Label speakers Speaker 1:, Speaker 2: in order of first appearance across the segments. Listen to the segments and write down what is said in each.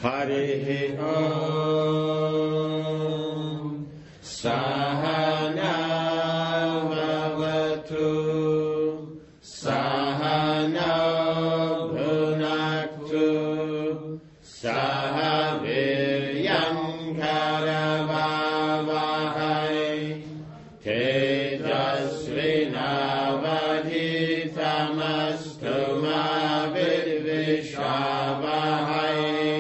Speaker 1: Harihi Om Sahana Bhavatu Sahana Bhunaktu Sahaviryam Karavavahai Tejasvinavadhitamastu ma vidvishavahai.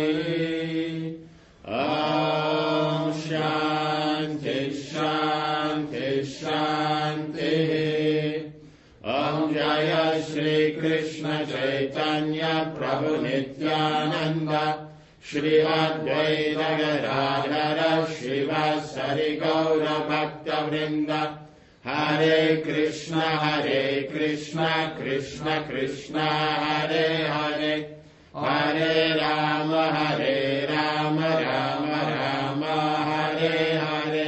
Speaker 1: Om Shanti Shanti Shanti. Om Jaya Shri Krishna Chaitanya Prabhu Nityananda Shri Advaita Gadadhara Shivasari Gaura Bhakta Vrinda. Hare Krishna Krishna Krishna Hare Hare, Hare Rama Rama Rama Hare Hare.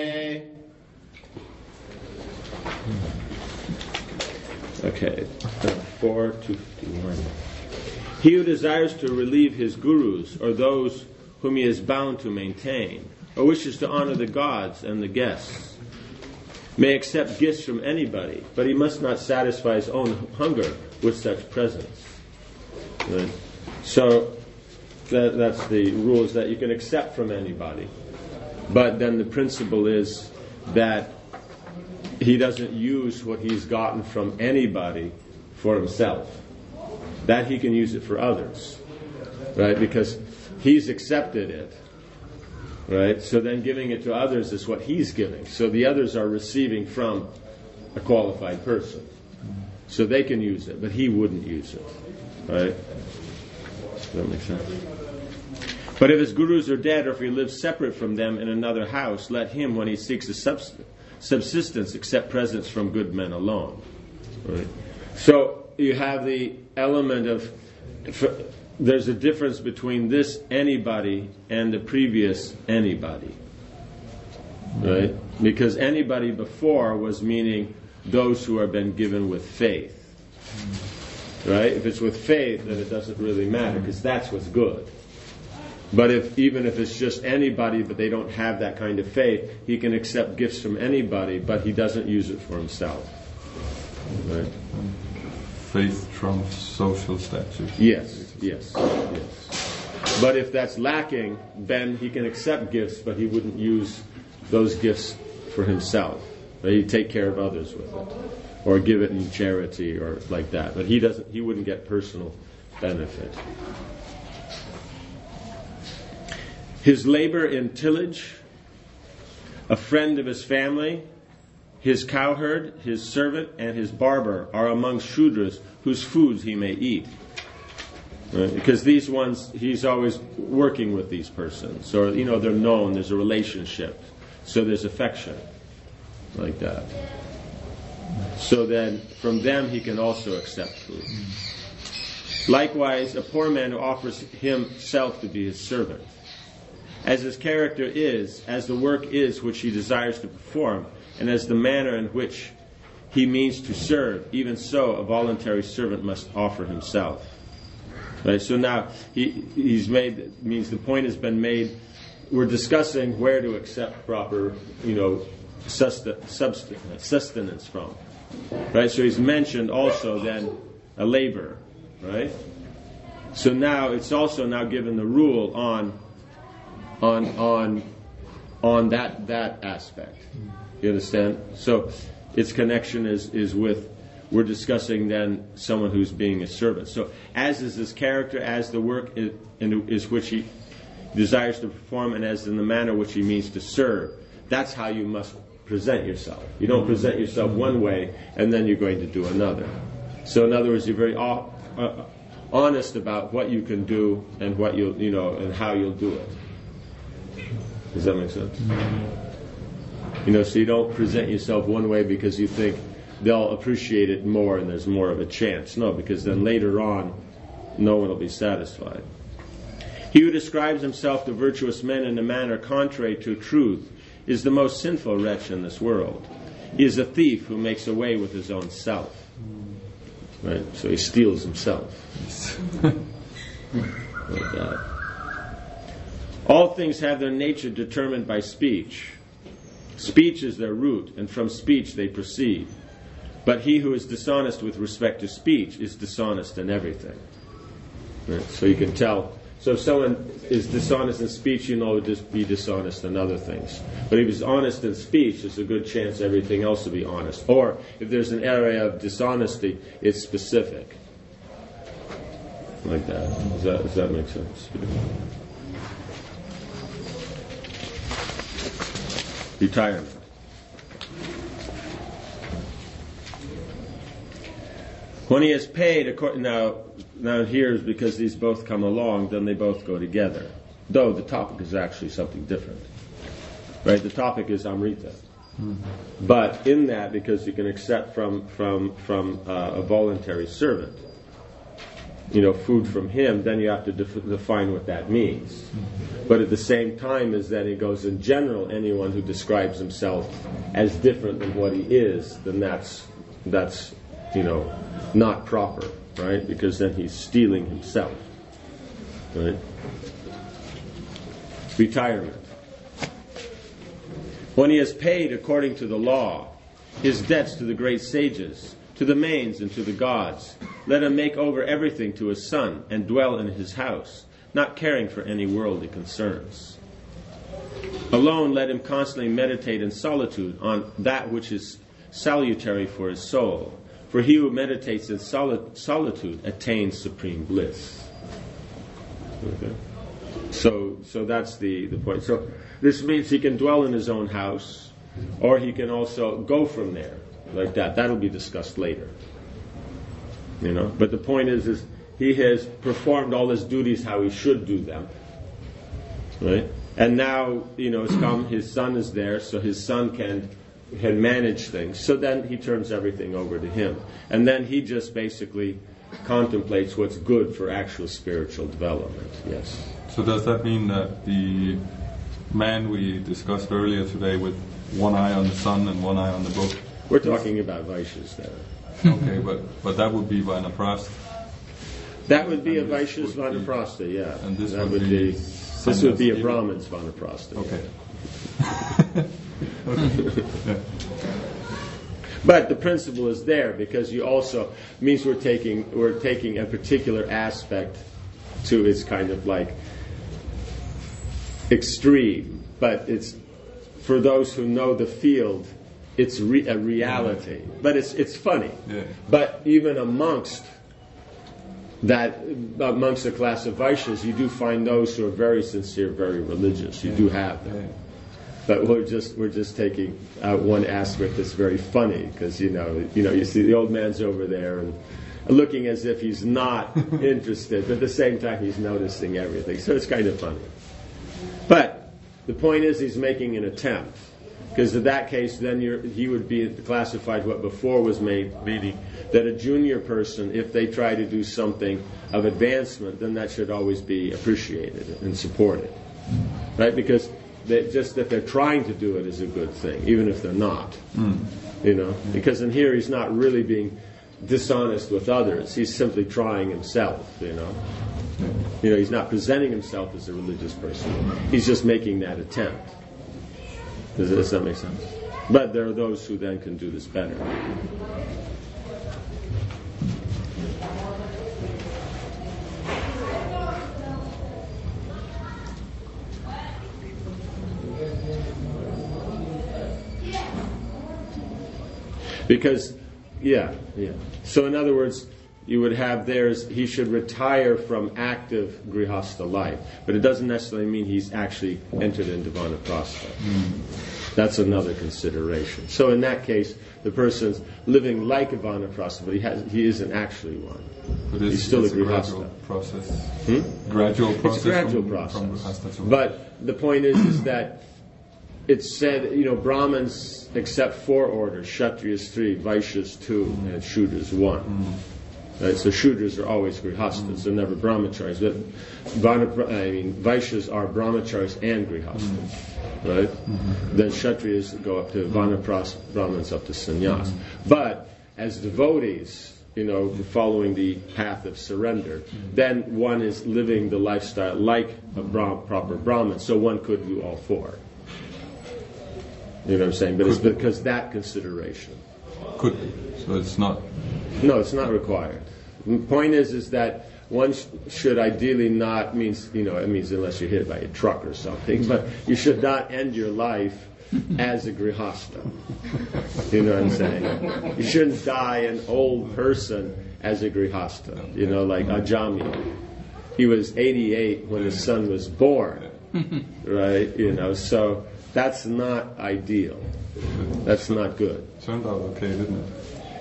Speaker 1: Okay, 4:51. He who desires to relieve his gurus or those whom he is bound to maintain, or wishes to honor the gods and the guests, may accept gifts from anybody, but he must not satisfy his own hunger with such presents. Right? So that's the rules, that you can accept from anybody. But then the principle is that he doesn't use what he's gotten from anybody for himself. That he can use it for others. Right? Because he's accepted it. Right? So then giving it to others is what he's giving. So the others are receiving from a qualified person. So they can use it, but he wouldn't use it. Right? Does that make sense? But if his gurus are dead, or if he lives separate from them in another house, let him, when he seeks a subsistence, accept presents from good men alone. Right? So you have the element of... There's a difference between this anybody and the previous anybody. Right? Because anybody before was meaning those who have been given with faith. Right? If it's with faith, then it doesn't really matter, because that's what's good. But even if it's just anybody, but they don't have that kind of faith, he can accept gifts from anybody, but he doesn't use it for himself. Right?
Speaker 2: Faith trumps social status.
Speaker 1: Yes. But if that's lacking, then he can accept gifts, but he wouldn't use those gifts for himself. He'd take care of others with it, or give it in charity, or like that. But he wouldn't get personal benefit. His labor in tillage, a friend of his family, his cowherd, his servant, and his barber are among Shudras whose foods he may eat. Right? Because these ones, he's always working with these persons. Or, they're known, there's a relationship. So there's affection. Like that. So then, from them he can also accept food. Likewise, a poor man who offers himself to be his servant. As his character is, as the work is which he desires to perform, and as the manner in which he means to serve, even so a voluntary servant must offer himself. Right? So now he's made, means the point has been made. We're discussing where to accept proper, sustenance from. Right? So he's mentioned also then a laborer. Right? So now it's also now given the rule on that aspect. You understand? So its connection is with, we're discussing then someone who's being a servant. So as is his character, as the work is which he desires to perform, and as in the manner which he means to serve, that's how you must present yourself. You don't present yourself one way and then you're going to do another. So in other words, you're very honest about what you can do and what and how you'll do it. Does that make sense? So you don't present yourself one way because you think they'll appreciate it more and there's more of a chance. No, because then later on, no one will be satisfied. He who describes himself to virtuous men in a manner contrary to truth is the most sinful wretch in this world. He is a thief who makes away with his own self. Right? So he steals himself. Like that. All things have their nature determined by speech. Speech is their root, and from speech they proceed. But he who is dishonest with respect to speech is dishonest in everything. Right? So you can tell. So if someone is dishonest in speech, you know he'll just be dishonest in other things. But if he's honest in speech, there's a good chance everything else will be honest. Or if there's an area of dishonesty, it's specific. Like that. Does that make sense? Retirement. When he has paid, now here is because these both come along, then they both go together. Though the topic is actually something different. Right? The topic is Amrita. But in that, because you can accept from a voluntary servant, food from him, then you have to define what that means. But at the same time as that, it goes in general, anyone who describes himself as different than what he is, then that's not proper, right? Because then he's stealing himself, right? Retirement. When he has paid according to the law his debts to the great sages, to the manes and to the gods, let him make over everything to his son and dwell in his house, not caring for any worldly concerns. Alone let him constantly meditate in solitude on that which is salutary for his soul, for he who meditates in solitude attains supreme bliss. Okay. So that's the point. So this means he can dwell in his own house, or he can also go from there, like that. That'll be discussed later. But the point is he has performed all his duties how he should do them, right? And now, it's come, his son is there, so his son can manage things. So then he turns everything over to him. And then he just basically contemplates what's good for actual spiritual development. Yes.
Speaker 2: So does that mean that the man we discussed earlier today with one eye on the sun and one eye on the book?
Speaker 1: We're talking about Vaishyas there.
Speaker 2: Okay, but that would be Vanaprastha.
Speaker 1: That would be a Vaishya's Vanaprastha, yeah.
Speaker 2: And this
Speaker 1: would be a Brahman's Vanaprastha.
Speaker 2: Okay.
Speaker 1: Okay. Yeah. But the principle is there because you also means we're taking a particular aspect to its kind of like extreme, but it's for those who know the field, it's a reality. But it's funny.
Speaker 2: Yeah.
Speaker 1: But even amongst the class of Vaishyas, you do find those who are very sincere, very religious. You do have them. Yeah. But we're just taking out one aspect that's very funny because you see the old man's over there and looking as if he's not interested, but at the same time he's noticing everything. So it's kind of funny. But the point is he's making an attempt, because in that case then he would be classified what before was meaning that a junior person, if they try to do something of advancement, then that should always be appreciated and supported, right? Because just that they're trying to do it is a good thing, even if they're not. Because in here he's not really being dishonest with others. He's simply trying himself. He's not presenting himself as a religious person. He's just making that attempt. Does that make sense? But there are those who then can do this better. Because, yeah. So in other words, you would have he should retire from active grihastha life. But it doesn't necessarily mean he's actually entered into Vanaprastha. That's another consideration. So in that case, the person's living like a Vanaprastha, but he isn't actually one.
Speaker 2: But
Speaker 1: he's still a grihastha.
Speaker 2: Gradual process.
Speaker 1: It's a gradual process. But the point is that it's said, Brahmins accept 4 orders, Kshatriyas 3, Vaishyas 2, and Shudras 1. Right? So Shudras are always grihasthas, they're never brahmacharis. But Vaishyas are brahmacharis and grihasthas. Right? Then Kshatriyas go up to Vanaprastha, Brahmins up to sannyas. But as devotees, following the path of surrender, then one is living the lifestyle like a proper Brahmin. So one could do all four. You know what I'm saying? But it's because that consideration.
Speaker 2: Could be. So it's not.
Speaker 1: No, it's not required. The point is that one should ideally not, it means unless you're hit by a truck or something, but you should not end your life as a grihasta. You know what I'm saying? You shouldn't die an old person as a grihasta. Like Ajami. He was 88 when his son was born. Right? So that's not ideal. That's not good.
Speaker 2: Turned out okay, didn't it?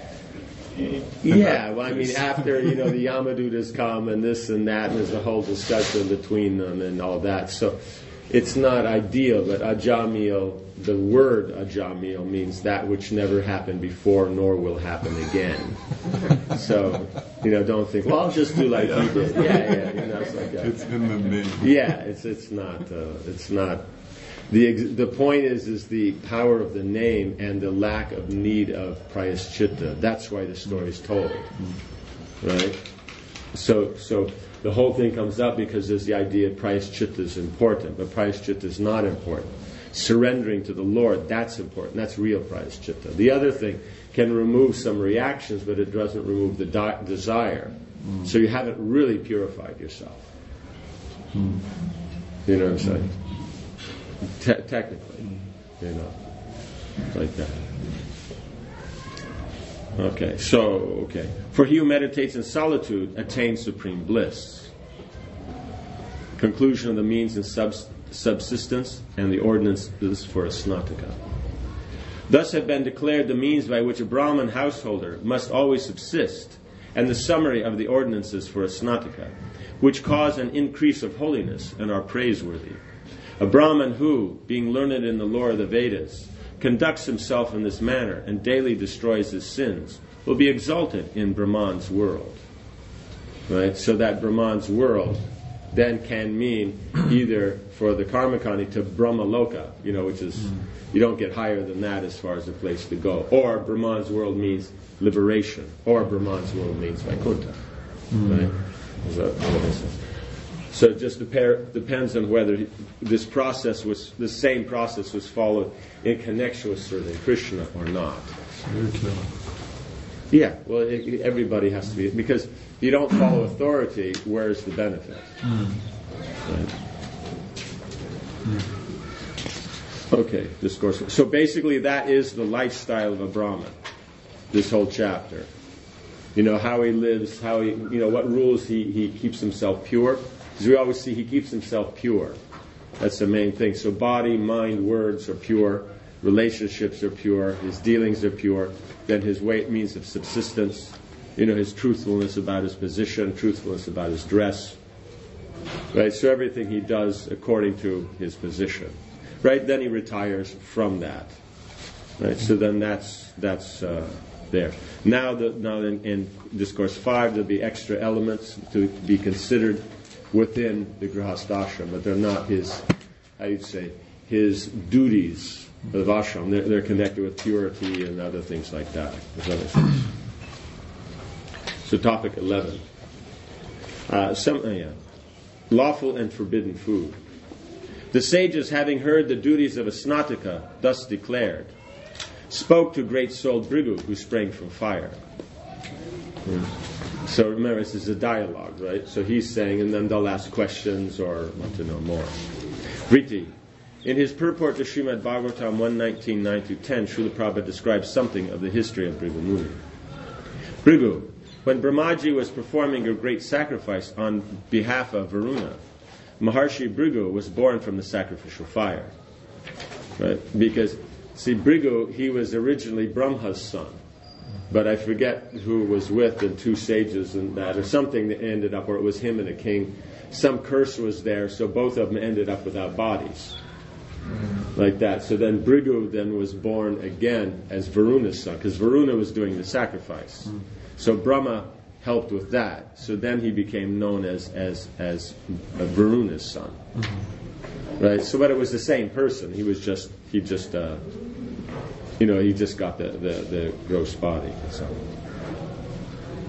Speaker 1: Yeah, well, after, the Yamadutas come and this and that, and there's a whole discussion between them and all that. So it's not ideal, but Ajamil, the word Ajamil means that which never happened before nor will happen again. So, don't think, well, I'll just do like he did. Yeah, it's like that.
Speaker 2: It's in the name.
Speaker 1: Yeah, it's not. The point is the power of the name and the lack of need of prayaschitta. That's why the story is told, right? So the whole thing comes up because there's the idea prayaschitta is important, but prayaschitta is not important. Surrendering to the Lord, that's important. That's real prayaschitta. The other thing can remove some reactions, but it doesn't remove the desire. So you haven't really purified yourself. You know what I'm saying? Technically, like that. Okay. For he who meditates in solitude attains supreme bliss. Conclusion of the means and subsistence and the ordinances for a snataka. Thus have been declared the means by which a Brahman householder must always subsist, and the summary of the ordinances for a snataka, which cause an increase of holiness and are praiseworthy. A Brahman who, being learned in the lore of the Vedas, conducts himself in this manner and daily destroys his sins, will be exalted in Brahman's world. Right? So that Brahman's world then can mean either for the Karmakani to Brahmaloka, which is, you don't get higher than that as far as a place to go. Or Brahman's world means liberation. Or Brahman's world means Vaikuntha. Right? So it just depends on whether the same process was followed in connection with serving Krishna or not.
Speaker 2: Very clever.
Speaker 1: Yeah, well, everybody has to be, because if you don't follow authority, where's the benefit? Right? Okay, discourse. So basically that is the lifestyle of a Brahmin, this whole chapter. How he lives, what rules he keeps himself pure. Because we always see he keeps himself pure. That's the main thing. So body, mind, words are pure. Relationships are pure. His dealings are pure. Then his means of subsistence. His truthfulness about his position, truthfulness about his dress. Right? So everything he does according to his position. Right? Then he retires from that. Right? So then that's there. Now in Discourse 5 there'll be extra elements to be considered within the Grihasthashram, but they're not his duties of ashram. They're connected with purity and other things like that. Does that make sense? So topic 11. Lawful and forbidden food. The sages, having heard the duties of a snataka, thus declared, spoke to great-souled Bhrigu, who sprang from fire. So remember, this is a dialogue, right? So he's saying, and then they'll ask questions or want to know more. Vriti. In his purport to Srimad Bhagavatam 119, 9-10, Srila Prabhupada describes something of the history of Bhrigu Muni. Bhrigu, when Brahmaji was performing a great sacrifice on behalf of Varuna, Maharshi Bhrigu was born from the sacrificial fire. Right? Because, see, Bhrigu, he was originally Brahma's son. But I forget who was with the two sages and that, or something that ended up, or it was him and a king. Some curse was there, so both of them ended up without bodies. Like that. So then Bhrigu then was born again as Varuna's son, because Varuna was doing the sacrifice. So Brahma helped with that. So then he became known as Varuna's son. Right? So, but it was the same person. He just got the gross body. So.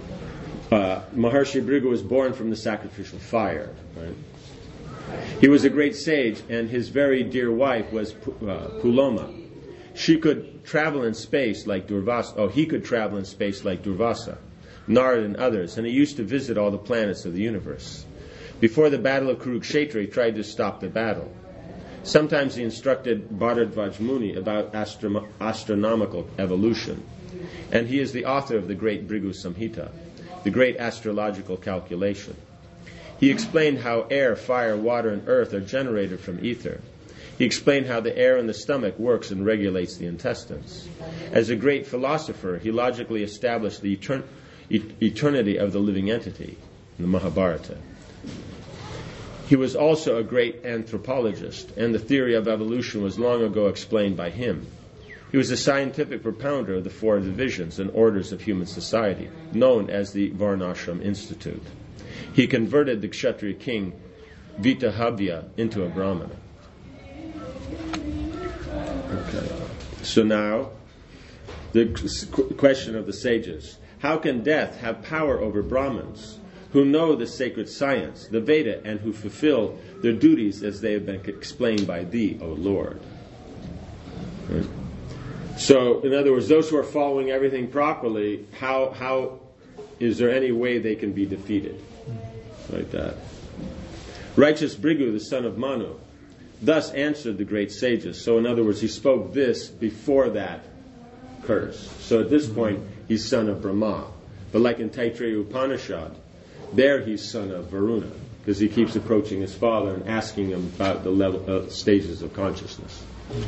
Speaker 1: Maharshi Bhrigu was born from the sacrificial fire. Right? He was a great sage, and his very dear wife was Puloma. She could travel in space like Durvasa. He could travel in space like Durvasa, Narad, and others, and he used to visit all the planets of the universe. Before the battle of Kurukshetra, he tried to stop the battle. Sometimes he instructed Bharadvaj Muni about astronomical evolution, and he is the author of the great Bhrigu Samhita, the great astrological calculation. He explained how air, fire, water, and earth are generated from ether. He explained how the air in the stomach works and regulates the intestines. As a great philosopher, he logically established the eternity of the living entity in the Mahabharata. He was also a great anthropologist, and the theory of evolution was long ago explained by him. He was a scientific propounder of the 4 divisions and orders of human society, known as the Varnashram Institute. He converted the Kshatriya king Vitahabhya into a Brahmana. Okay. So now, the question of the sages. How can death have power over Brahmins who know the sacred science, the Veda, and who fulfill their duties as they have been explained by thee, O Lord? Right. So, in other words, those who are following everything properly, how is there any way they can be defeated? Like that. Righteous Bhrigu, the son of Manu, thus answered the great sages. So, in other words, he spoke this before that curse. So, at this point, he's son of Brahma. But like in Taittiriya Upanishad, there he's son of Varuna, because he keeps approaching his father and asking him about the level stages of consciousness.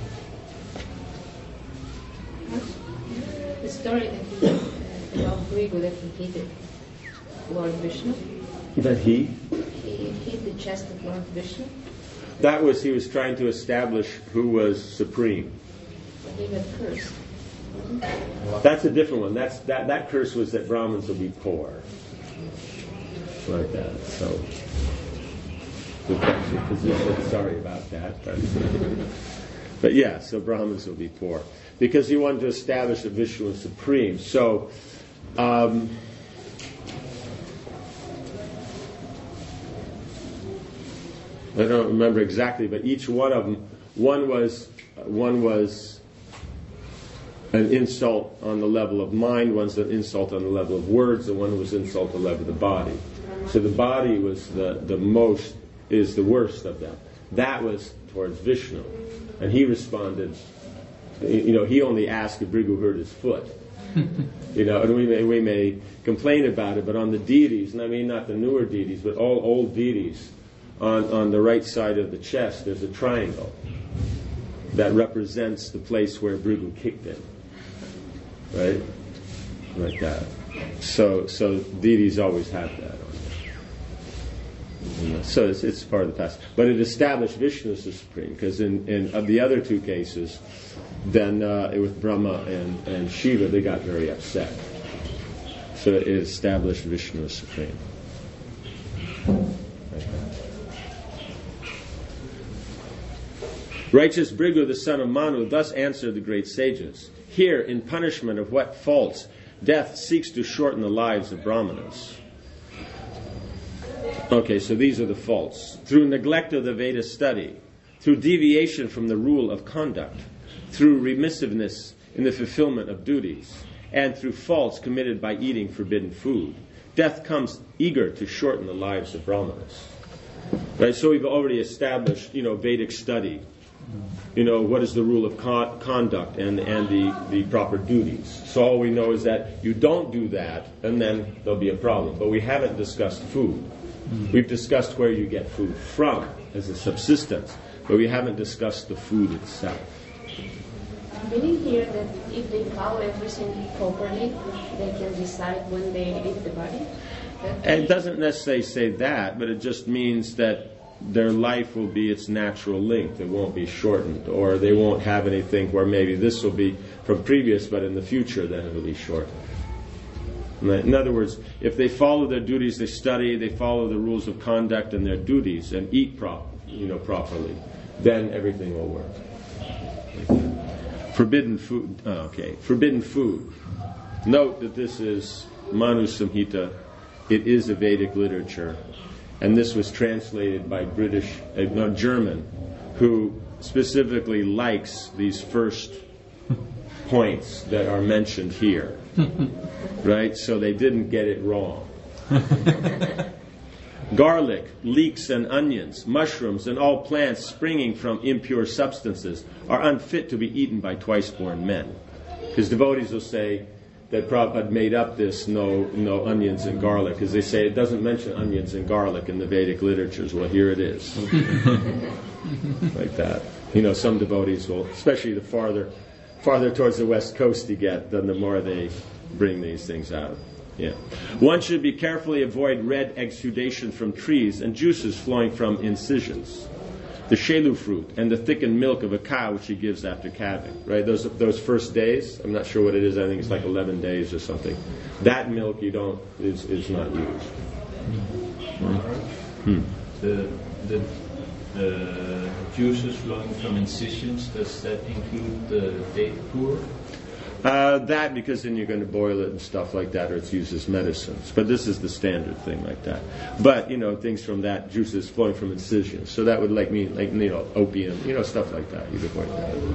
Speaker 3: The story that about Bhrigu that he hated Lord Vishnu.
Speaker 1: That he
Speaker 3: hit the chest of Lord Vishnu.
Speaker 1: That was, he was trying to establish who was supreme.
Speaker 3: But he got cursed.
Speaker 1: That's a different one. That curse was that Brahmins will be poor. Like that. So, depends your position. Sorry about that. But yeah, so Brahmins will be poor. Because he wanted to establish that Vishnu was supreme. So, I don't remember exactly, but each one of them, one was an insult on the level of mind, one's an insult on the level of words, and one was insult on the level of the body. So the body was is the worst of them. That was towards Vishnu. And he responded, he only asked if Bhrigu hurt his foot. And we may complain about it, but on the deities, and I mean not the newer deities, but all old deities, on the right side of the chest, there's a triangle that represents the place where Bhrigu kicked him. Right? Like that. So deities always have that on there. So it's part of the past. But it established Vishnu as the supreme, because in of the other 2 cases, then with Brahma and Shiva, they got very upset. So it established Vishnu as supreme. Righteous Bhrigu, the son of Manu, thus answered the great sages. Here, in punishment of what faults death seeks to shorten the lives of Brahmanas. Okay, so these are the faults. Through neglect of the Veda study, through deviation from the rule of conduct, through remissiveness in the fulfillment of duties, and through faults committed by eating forbidden food, death comes eager to shorten the lives of Brahmanas. Right, so we've already established, Vedic study. What is the rule of conduct and the proper duties. So all we know is that you don't do that, and then there'll be a problem. But we haven't discussed food. We've discussed where you get food from as a subsistence, but we haven't discussed the food itself.
Speaker 3: Meaning here that if they follow everything properly, they can decide when they leave the body?
Speaker 1: And it doesn't necessarily say that, but it just means that their life will be its natural length. It won't be shortened, or they won't have anything where maybe this will be from previous, but in the future then it will be shortened. In other words, if they follow their duties, they study, they follow the rules of conduct and their duties, and eat properly, then everything will work. Forbidden food. Forbidden food. Note that this is Manu Samhita it is a Vedic literature. And this was translated by German, who specifically likes these first points that are mentioned here. Right? So they didn't get it wrong. Garlic, leeks and onions, mushrooms, and all plants springing from impure substances are unfit to be eaten by twice-born men. Because devotees will say that Prabhupada made up this no onions and garlic, because they say it doesn't mention onions and garlic in the Vedic literatures. Well, here it is. Like that. Some devotees will, especially the farther towards the west coast you get, then the more they bring these things out. Yeah. One should be carefully avoid red exudation from trees and juices flowing from incisions. The shelu fruit and the thickened milk of a cow which he gives after calving. Right? Those first days, I'm not sure what it is. I think it's like 11 days or something. That milk is not used.
Speaker 4: The juices flowing from incisions, does that include the date gur?
Speaker 1: That, because then you're going to boil it and stuff like that, or it's used as medicines. But this is the standard thing like that. But, things from that, juices flowing from incisions. So that would mean opium, stuff like that. You'd avoid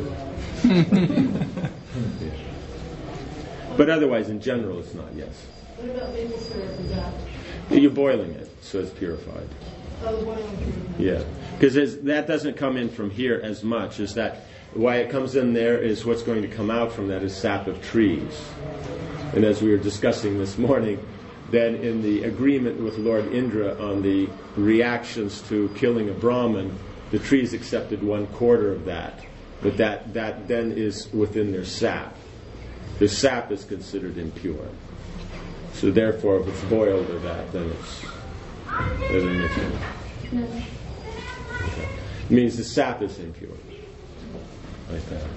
Speaker 1: that. Yeah. But otherwise, in general, it's not, yes.
Speaker 5: What about maple syrup and that?
Speaker 1: You're boiling it, so it's purified.
Speaker 5: Oh, boiling.
Speaker 1: Yeah. Because that doesn't come in from here as much as that. Why it comes in there is what's going to come out from that is sap of trees. And as we were discussing this morning, then in the agreement with Lord Indra on the reactions to killing a Brahmin, the trees accepted 1/4 of that. But that then is within their sap. The sap is considered impure. So therefore, if it's boiled or that, then it's impure. Okay. It means the sap is impure. Like that.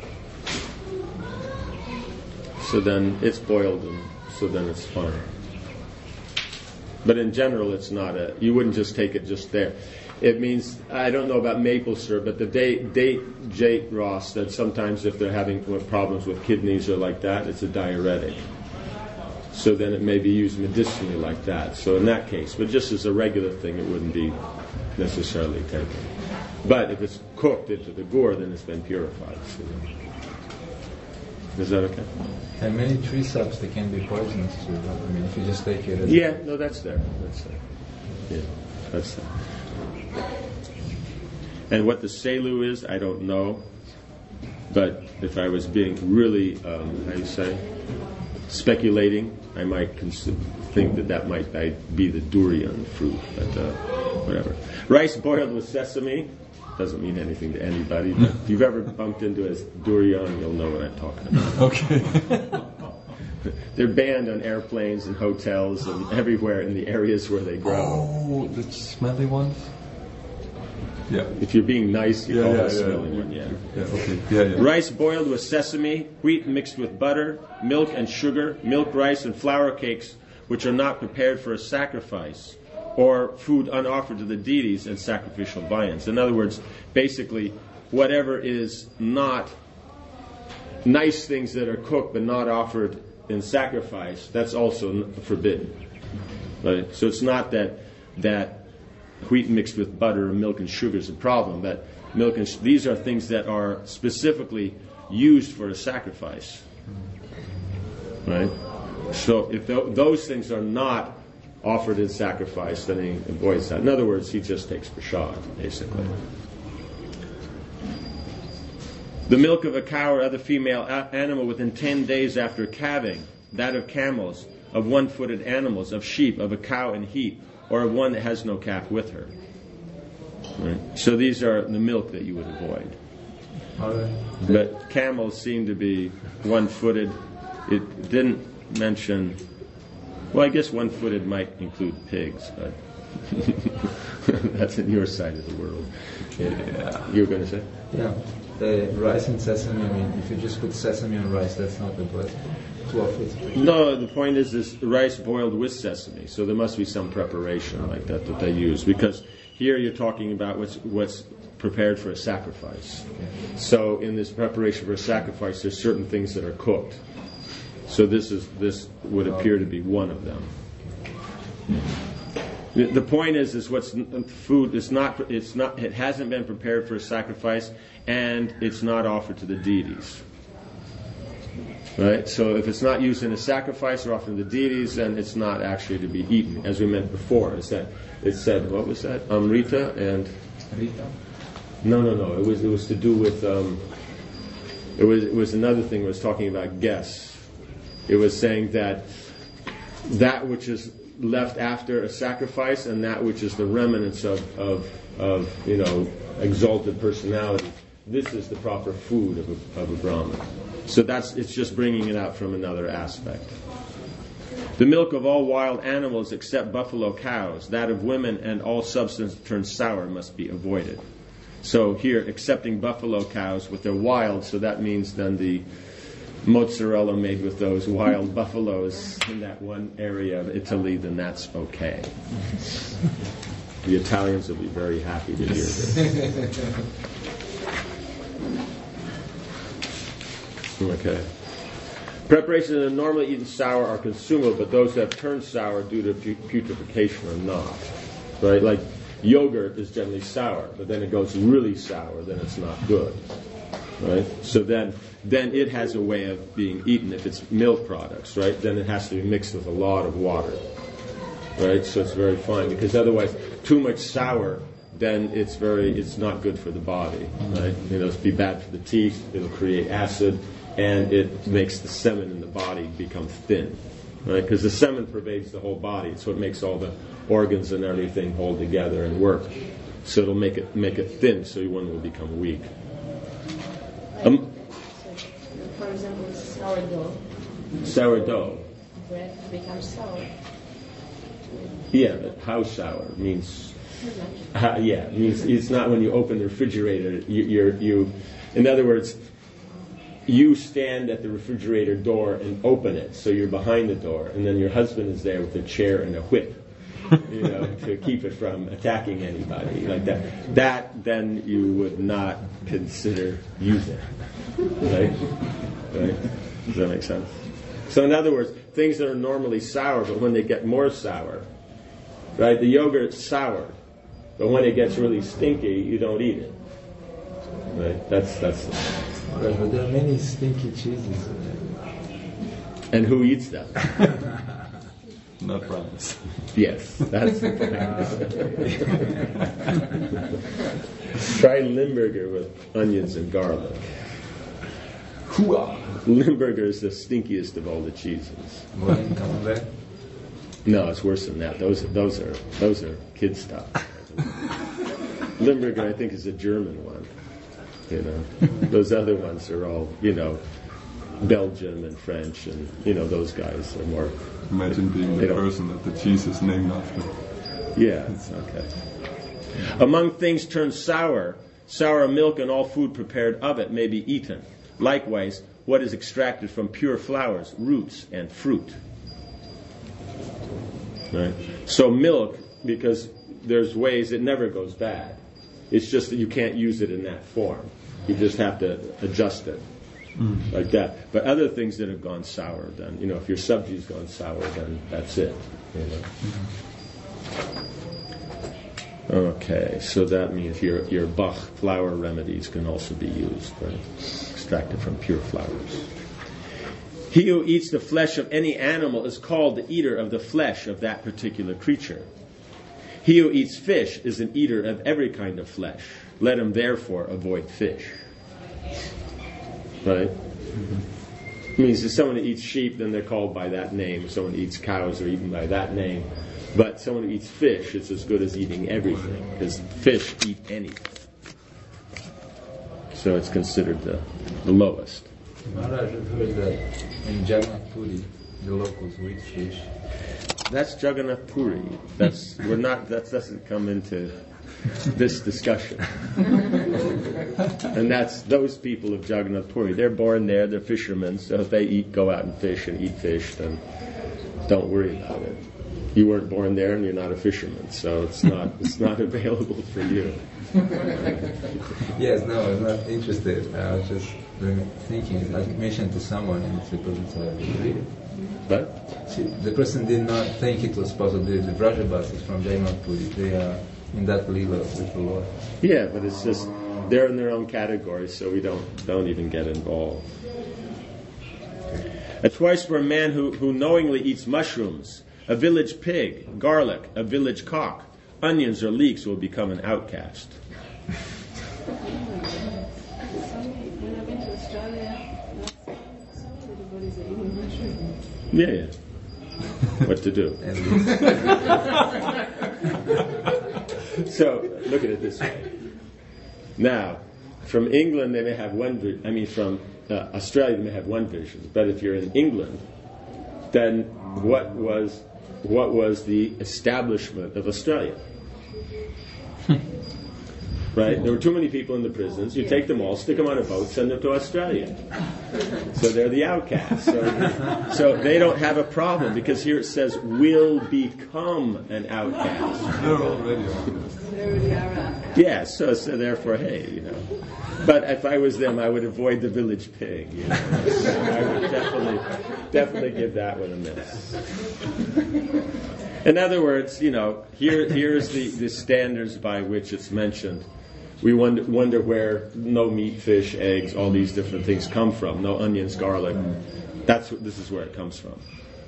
Speaker 1: So then it's boiled, and so then it's fine. But in general, it's not you wouldn't just take it just there. It means, I don't know about maple syrup, but the date Ross, that sometimes if they're having problems with kidneys or like that, it's a diuretic. So then it may be used medicinally like that. So in that case, but just as a regular thing, it wouldn't be necessarily taken. But if it's cooked into the gur, then it's been purified. So. Is that okay?
Speaker 6: And many tree saps, they can be poisonous too. If you just take it as...
Speaker 1: Yeah, no, that's there. Yeah, that's there. And what the selu is, I don't know. But if I was being really, speculating, I might think that might be the durian fruit. But whatever. Rice boiled with sesame doesn't mean anything to anybody. But if you've ever bumped into a durian, you'll know what I'm talking about.
Speaker 2: Okay.
Speaker 1: They're banned on airplanes and hotels and everywhere in the areas where they grow.
Speaker 2: Oh, the smelly ones? Yeah.
Speaker 1: If you're being nice, you call it a smelly one,
Speaker 2: Yeah, okay. Yeah.
Speaker 1: Rice boiled with sesame, wheat mixed with butter, milk and sugar, milk rice and flour cakes, which are not prepared for a sacrifice, or food unoffered to the deities and sacrificial viands. In other words, basically, whatever is not nice things that are cooked but not offered in sacrifice, that's also forbidden. Right? So it's not that wheat mixed with butter or milk and sugar is a problem, but these are things that are specifically used for a sacrifice. Right? So if those things are not offered in sacrifice, then he avoids that. In other words, he just takes prasad, basically. The milk of a cow or other female animal within 10 days after calving, that of camels, of one-footed animals, of sheep, of a cow in heat, or of one that has no calf with her. Right? So these are the milk that you would avoid. But camels seem to be one-footed. It didn't mention... Well, I guess one-footed might include pigs, but that's in your side of the world.
Speaker 2: Yeah.
Speaker 1: You were going to say?
Speaker 6: Yeah. The rice and sesame, if you just put sesame on rice, that's not the best.
Speaker 1: No, the point is rice boiled with sesame, so there must be some preparation like that they use, because here you're talking about what's prepared for a sacrifice. So in this preparation for a sacrifice, there's certain things that are cooked. So this would appear to be one of them. The point is what's food is not. It's not. It hasn't been prepared for a sacrifice, and it's not offered to the deities. Right. So if it's not used in a sacrifice or offered to the deities, then it's not actually to be eaten. As we meant before, it said what was that? Amrita and
Speaker 6: Rita?
Speaker 1: No. It was to do with. It was another thing. It was talking about guests. It was saying that which is left after a sacrifice and that which is the remnants of exalted personality. This is the proper food of a Brahmin. So it's just bringing it out from another aspect. The milk of all wild animals except buffalo cows, that of women and all substance turned sour must be avoided. So here, accepting buffalo cows with their wild, so that means then the mozzarella made with those wild buffaloes in that one area of Italy, then that's okay. The Italians will be very happy to hear this. Okay. Preparations that are normally eaten sour are consumable, but those that have turned sour due to putrefaction are not. Right? Like yogurt is generally sour, but then it goes really sour, then it's not good. Right? So then it has a way of being eaten. If it's milk products, right, then it has to be mixed with a lot of water. Right? So it's very fine, because otherwise too much sour, then it's not good for the body. Right? It'll be bad for the teeth, it'll create acid, and it makes the semen in the body become thin. Right? Because the semen pervades the whole body, so it makes all the organs and everything hold together and work. So it'll make it thin, so one will become weak.
Speaker 3: For example, sourdough.
Speaker 1: Sourdough.
Speaker 3: Bread becomes sour.
Speaker 1: Yeah, but how sour means? Means it's not when you open the refrigerator. You in other words, you stand at the refrigerator door and open it, so you're behind the door, and then your husband is there with a chair and a whip, to keep it from attacking anybody like that. That then you would not consider using, right? Right? Does that make sense? So in other words, things that are normally sour, but when they get more sour, right? The yogurt's sour, but when it gets really stinky, you don't eat it. Right? That's.
Speaker 6: Right, but there are many stinky cheeses.
Speaker 1: And who eats them?
Speaker 2: Not Brahmins.
Speaker 1: Yes, that's the point. Try Limburger with onions and garlic. Limburger is the stinkiest of all the cheeses.
Speaker 6: What, Camembert?
Speaker 1: No, it's worse than that. Those are kid stuff. Limburger, I think, is a German one. Those other ones are all, Belgium and French, and those guys are more.
Speaker 2: Imagine being the person that the cheese is named after.
Speaker 1: Yeah, okay. Among things turned sour milk and all food prepared of it may be eaten. Likewise, what is extracted from pure flowers, roots, and fruit. Right? So milk, because there's ways it never goes bad. It's just that you can't use it in that form. You just have to adjust it like that. But other things that have gone sour, then, if your sabji's gone sour, then that's it. Okay, so that means your Bach flower remedies can also be used, right? Extracted from pure flowers. He who eats the flesh of any animal is called the eater of the flesh of that particular creature. He who eats fish is an eater of every kind of flesh. Let him therefore avoid fish. Right? It means if someone eats sheep, then they're called by that name. If someone eats cows, they're eaten by that name. But someone who eats fish, it's as good as eating everything, because fish eat anything. So it's considered the lowest.
Speaker 6: Maharaj, I've heard that in Jagannath Puri, the locals will eat fish.
Speaker 1: That's Jagannath Puri. That doesn't come into this discussion. And that's those people of Jagannath Puri. They're born there, they're fishermen, so if they go out and fish, then don't worry about it. You weren't born there and you're not a fisherman, so it's not available for you.
Speaker 6: Yes, no, I'm not interested. I was just thinking, I mentioned to someone and it's because it's a
Speaker 1: But
Speaker 6: See, the person did not think it was possible. The Vrajavasis from Jaimapuri, they are in that lila with the Lord.
Speaker 1: yeah, but it's just they're in their own category, so we don't even get involved. A twice-born man who knowingly eats mushrooms, a village pig, garlic, a village cock, onions or leeks will become an outcast.
Speaker 5: When I've been to Australia, everybody's eating mushrooms.
Speaker 1: Yeah. What to do? So, look at it this way. Now, from England they may have from Australia they may have one vision, but if you're in England, then what was the establishment of Australia? Right? There were too many people in the prisons. You take them all, stick them on a boat, send them to Australia. So they're the outcasts. So they don't have a problem, because here it says, will become an outcast.
Speaker 2: They're already
Speaker 5: They already are out.
Speaker 1: Yeah, so therefore, hey, But if I was them, I would avoid the village pig. I would definitely give that one a miss. In other words, here's the standards by which it's mentioned. We wonder where no meat, fish, eggs, all these different things come from. No onions, garlic. This is where it comes from.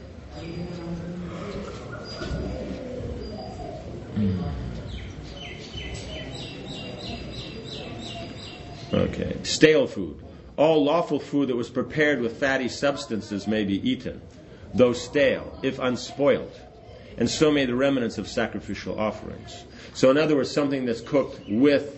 Speaker 1: Okay. Stale food. All lawful food that was prepared with fatty substances may be eaten, though stale, if unspoiled, and so may the remnants of sacrificial offerings. So in other words, something that's cooked with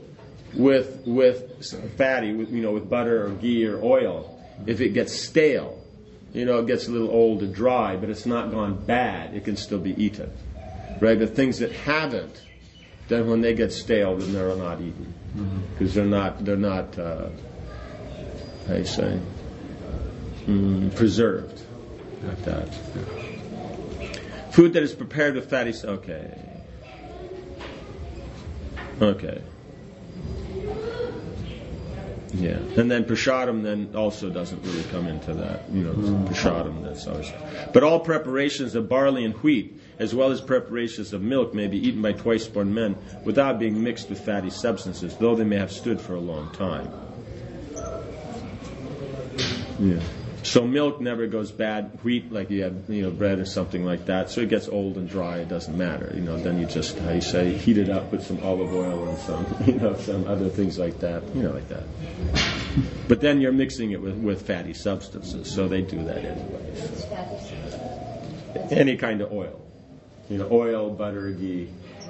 Speaker 1: fatty, with butter or ghee or oil, if it gets stale, it gets a little old and dry, but it's not gone bad, it can still be eaten. Right? But things that haven't, then when they get stale, then they're not eaten. Because they're not how you say, preserved like that. Food that is prepared with fatty, okay. Yeah, and then prasadam then also doesn't really come into that. Prasadam, that's always. But all preparations of barley and wheat, as well as preparations of milk, may be eaten by twice-born men without being mixed with fatty substances, though they may have stood for a long time. Yeah. So milk never goes bad. Wheat, like you have, bread or something like that. So it gets old and dry. It doesn't matter. Then you just, heat it up with some olive oil and some other things like that. Like that. But then you're mixing it with fatty substances. So they do that anyway. Any kind of oil. Oil, butter, ghee.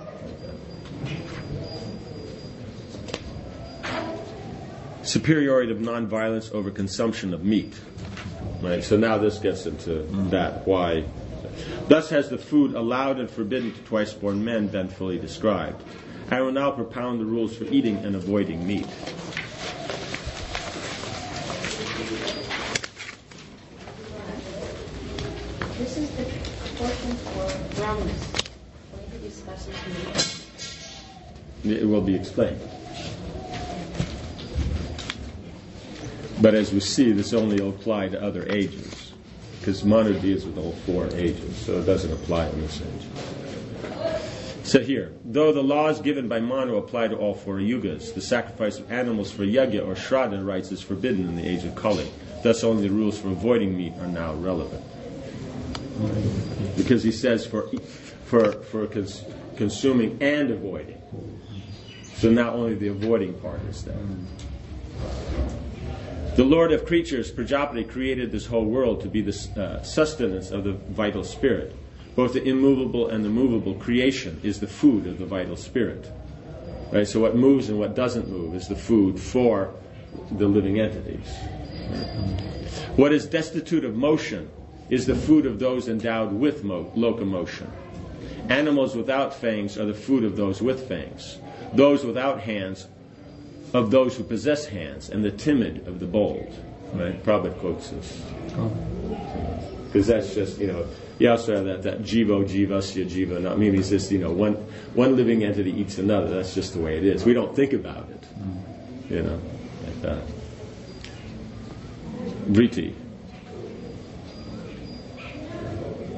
Speaker 1: Superiority of non-violence over consumption of meat. Right, so now this gets into that. Why? Thus has the food allowed and forbidden to twice-born men been fully described. I will now propound the rules for eating and avoiding meat.
Speaker 3: This is the portion for brahmanas. When he discusses meat.
Speaker 1: It will be explained. But as we see, this only will apply to other ages, because Manu deals with all 4 ages, so it doesn't apply in this age. So here, though the laws given by Manu apply to all 4 yugas, the sacrifice of animals for yajna or shraddha rites is forbidden in the age of Kali. Thus only the rules for avoiding meat are now relevant. Because he says for consuming and avoiding. So now only the avoiding part is there. The Lord of creatures, Prajapati, created this whole world to be the sustenance of the vital spirit. Both the immovable and the movable creation is the food of the vital spirit. Right? So what moves and what doesn't move is the food for the living entities. What is destitute of motion is the food of those endowed with locomotion. Animals without fangs are the food of those with fangs. Those without hands of those who possess hands, and the timid of the bold. Right? Prabhupada quotes this. Because that's just, you also have that jivo, jivasya, jiva. Not maybe it's just, one living entity eats another. That's just the way it is. We don't think about it. Like that. Vritti.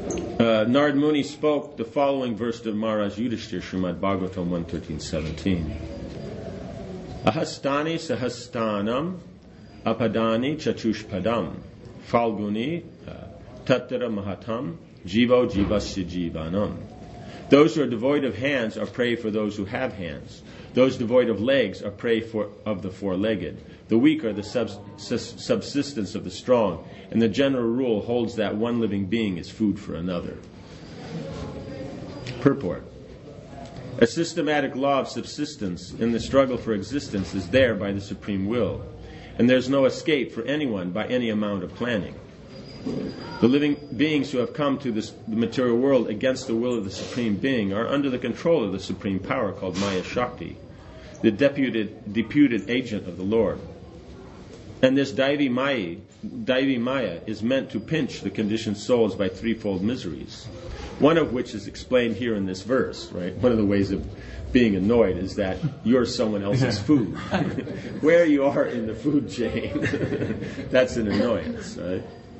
Speaker 1: Narad Muni spoke the following verse to Maharaj Yudhishthira, Srimad Bhagavatam 1:13-17. Ahastani sahastanam apadani chatushpadam falguni tattara mahatam jivo jivasya jivanam. Those who are devoid of hands are prey for those who have hands. Those devoid of legs are prey of the four-legged. The weak are the subsistence of the strong, and the general rule holds that one living being is food for another. Purport. A systematic law of subsistence in the struggle for existence is there by the supreme will, and there's no escape for anyone by any amount of planning. The living beings who have come to the material world against the will of the Supreme Being are under the control of the supreme power called Maya Shakti, the deputed agent of the Lord. And this Daivi Maya is meant to pinch the conditioned souls by threefold miseries, one of which is explained here in this verse, right? One of the ways of being annoyed is that you're someone else's food. Where you are in the food chain, that's an annoyance, right?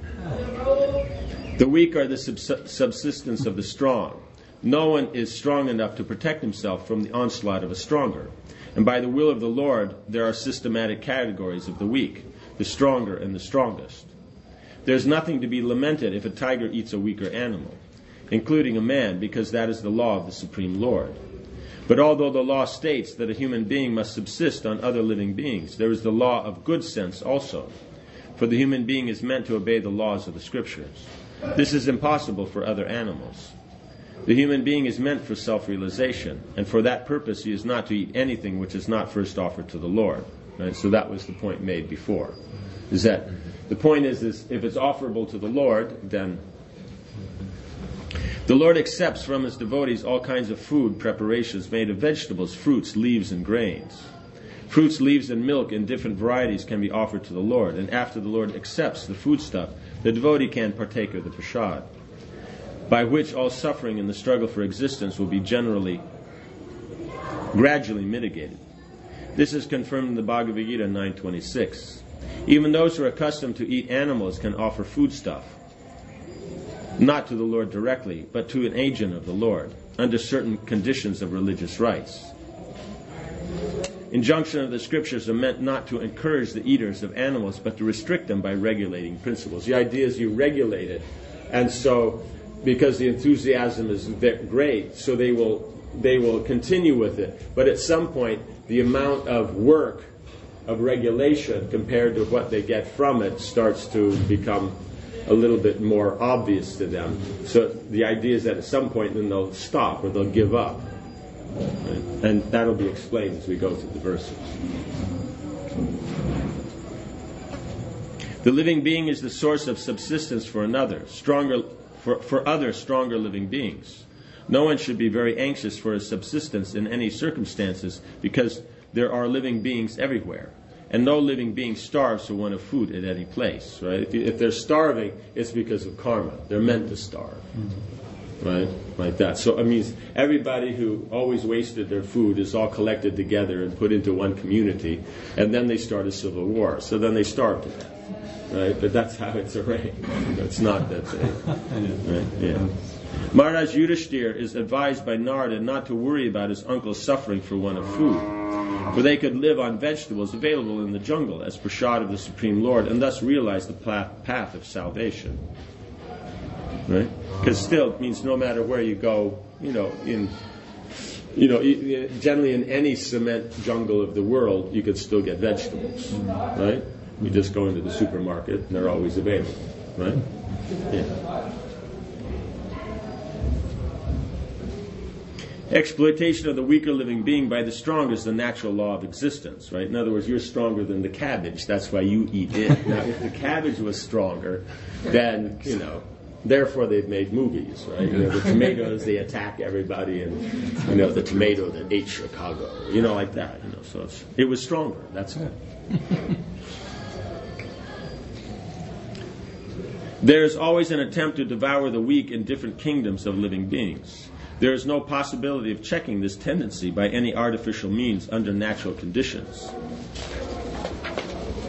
Speaker 1: The weak are the subsistence of the strong. No one is strong enough to protect himself from the onslaught of a stronger. And by the will of the Lord, there are systematic categories of the weak, the stronger and the strongest. There's nothing to be lamented if a tiger eats a weaker animal, including a man, because that is the law of the Supreme Lord. But although the law states that a human being must subsist on other living beings, there is the law of good sense also. For the human being is meant to obey the laws of the Scriptures. This is impossible for other animals. The human being is meant for self-realization, and for that purpose he is not to eat anything which is not first offered to the Lord. Right? So that was the point made before. Is that the point is if it's offerable to the Lord, then the Lord accepts from his devotees all kinds of food preparations made of vegetables, fruits, leaves, and grains. Fruits, leaves, and milk in different varieties can be offered to the Lord, and after the Lord accepts the foodstuff, the devotee can partake of the prasad, by which all suffering in the struggle for existence will be gradually mitigated. This is confirmed in the Bhagavad Gita 9:26. Even those who are accustomed to eat animals can offer foodstuff, not to the Lord directly, but to an agent of the Lord, under certain conditions of religious rites. Injunction of the Scriptures are meant not to encourage the eaters of animals, but to restrict them by regulating principles. The idea is you regulate it, and so because the enthusiasm is great, so they will continue with it. But at some point, the amount of work of regulation compared to what they get from it starts to become a little bit more obvious to them. So the idea is that at some point then they'll stop or they'll give up. Right? And that'll be explained as we go through the verses. The living being is the source of subsistence for other stronger living beings. No one should be very anxious for his subsistence in any circumstances, because there are living beings everywhere. And no living being starves for want of food at any place. Right? If they're starving, it's because of karma. They're meant to starve. Right? Like that. So it means everybody who always wasted their food is all collected together and put into one community, and then they start a civil war. So then they starve to death. Right? But that's how it's arranged. It's not that they... Right? Yeah. Maharaj Yudhishthira is advised by Narada not to worry about his uncle's suffering for want of food, for they could live on vegetables available in the jungle as prasad of the Supreme Lord, and thus realize the path of salvation. Right? Because still it means no matter where you go, generally in any cement jungle of the world, you could still get vegetables. Right? You just go into the supermarket and they're always available. Right? Yeah. Exploitation of the weaker living being by the strong is the natural law of existence, right? In other words, you're stronger than the cabbage. That's why you eat it. Now, if the cabbage was stronger, then, therefore they've made movies, right? The tomatoes, they attack everybody, and, the tomato that ate Chicago, like that. So it was stronger. That's it. There's always an attempt to devour the weak in different kingdoms of living beings. There is no possibility of checking this tendency by any artificial means under natural conditions.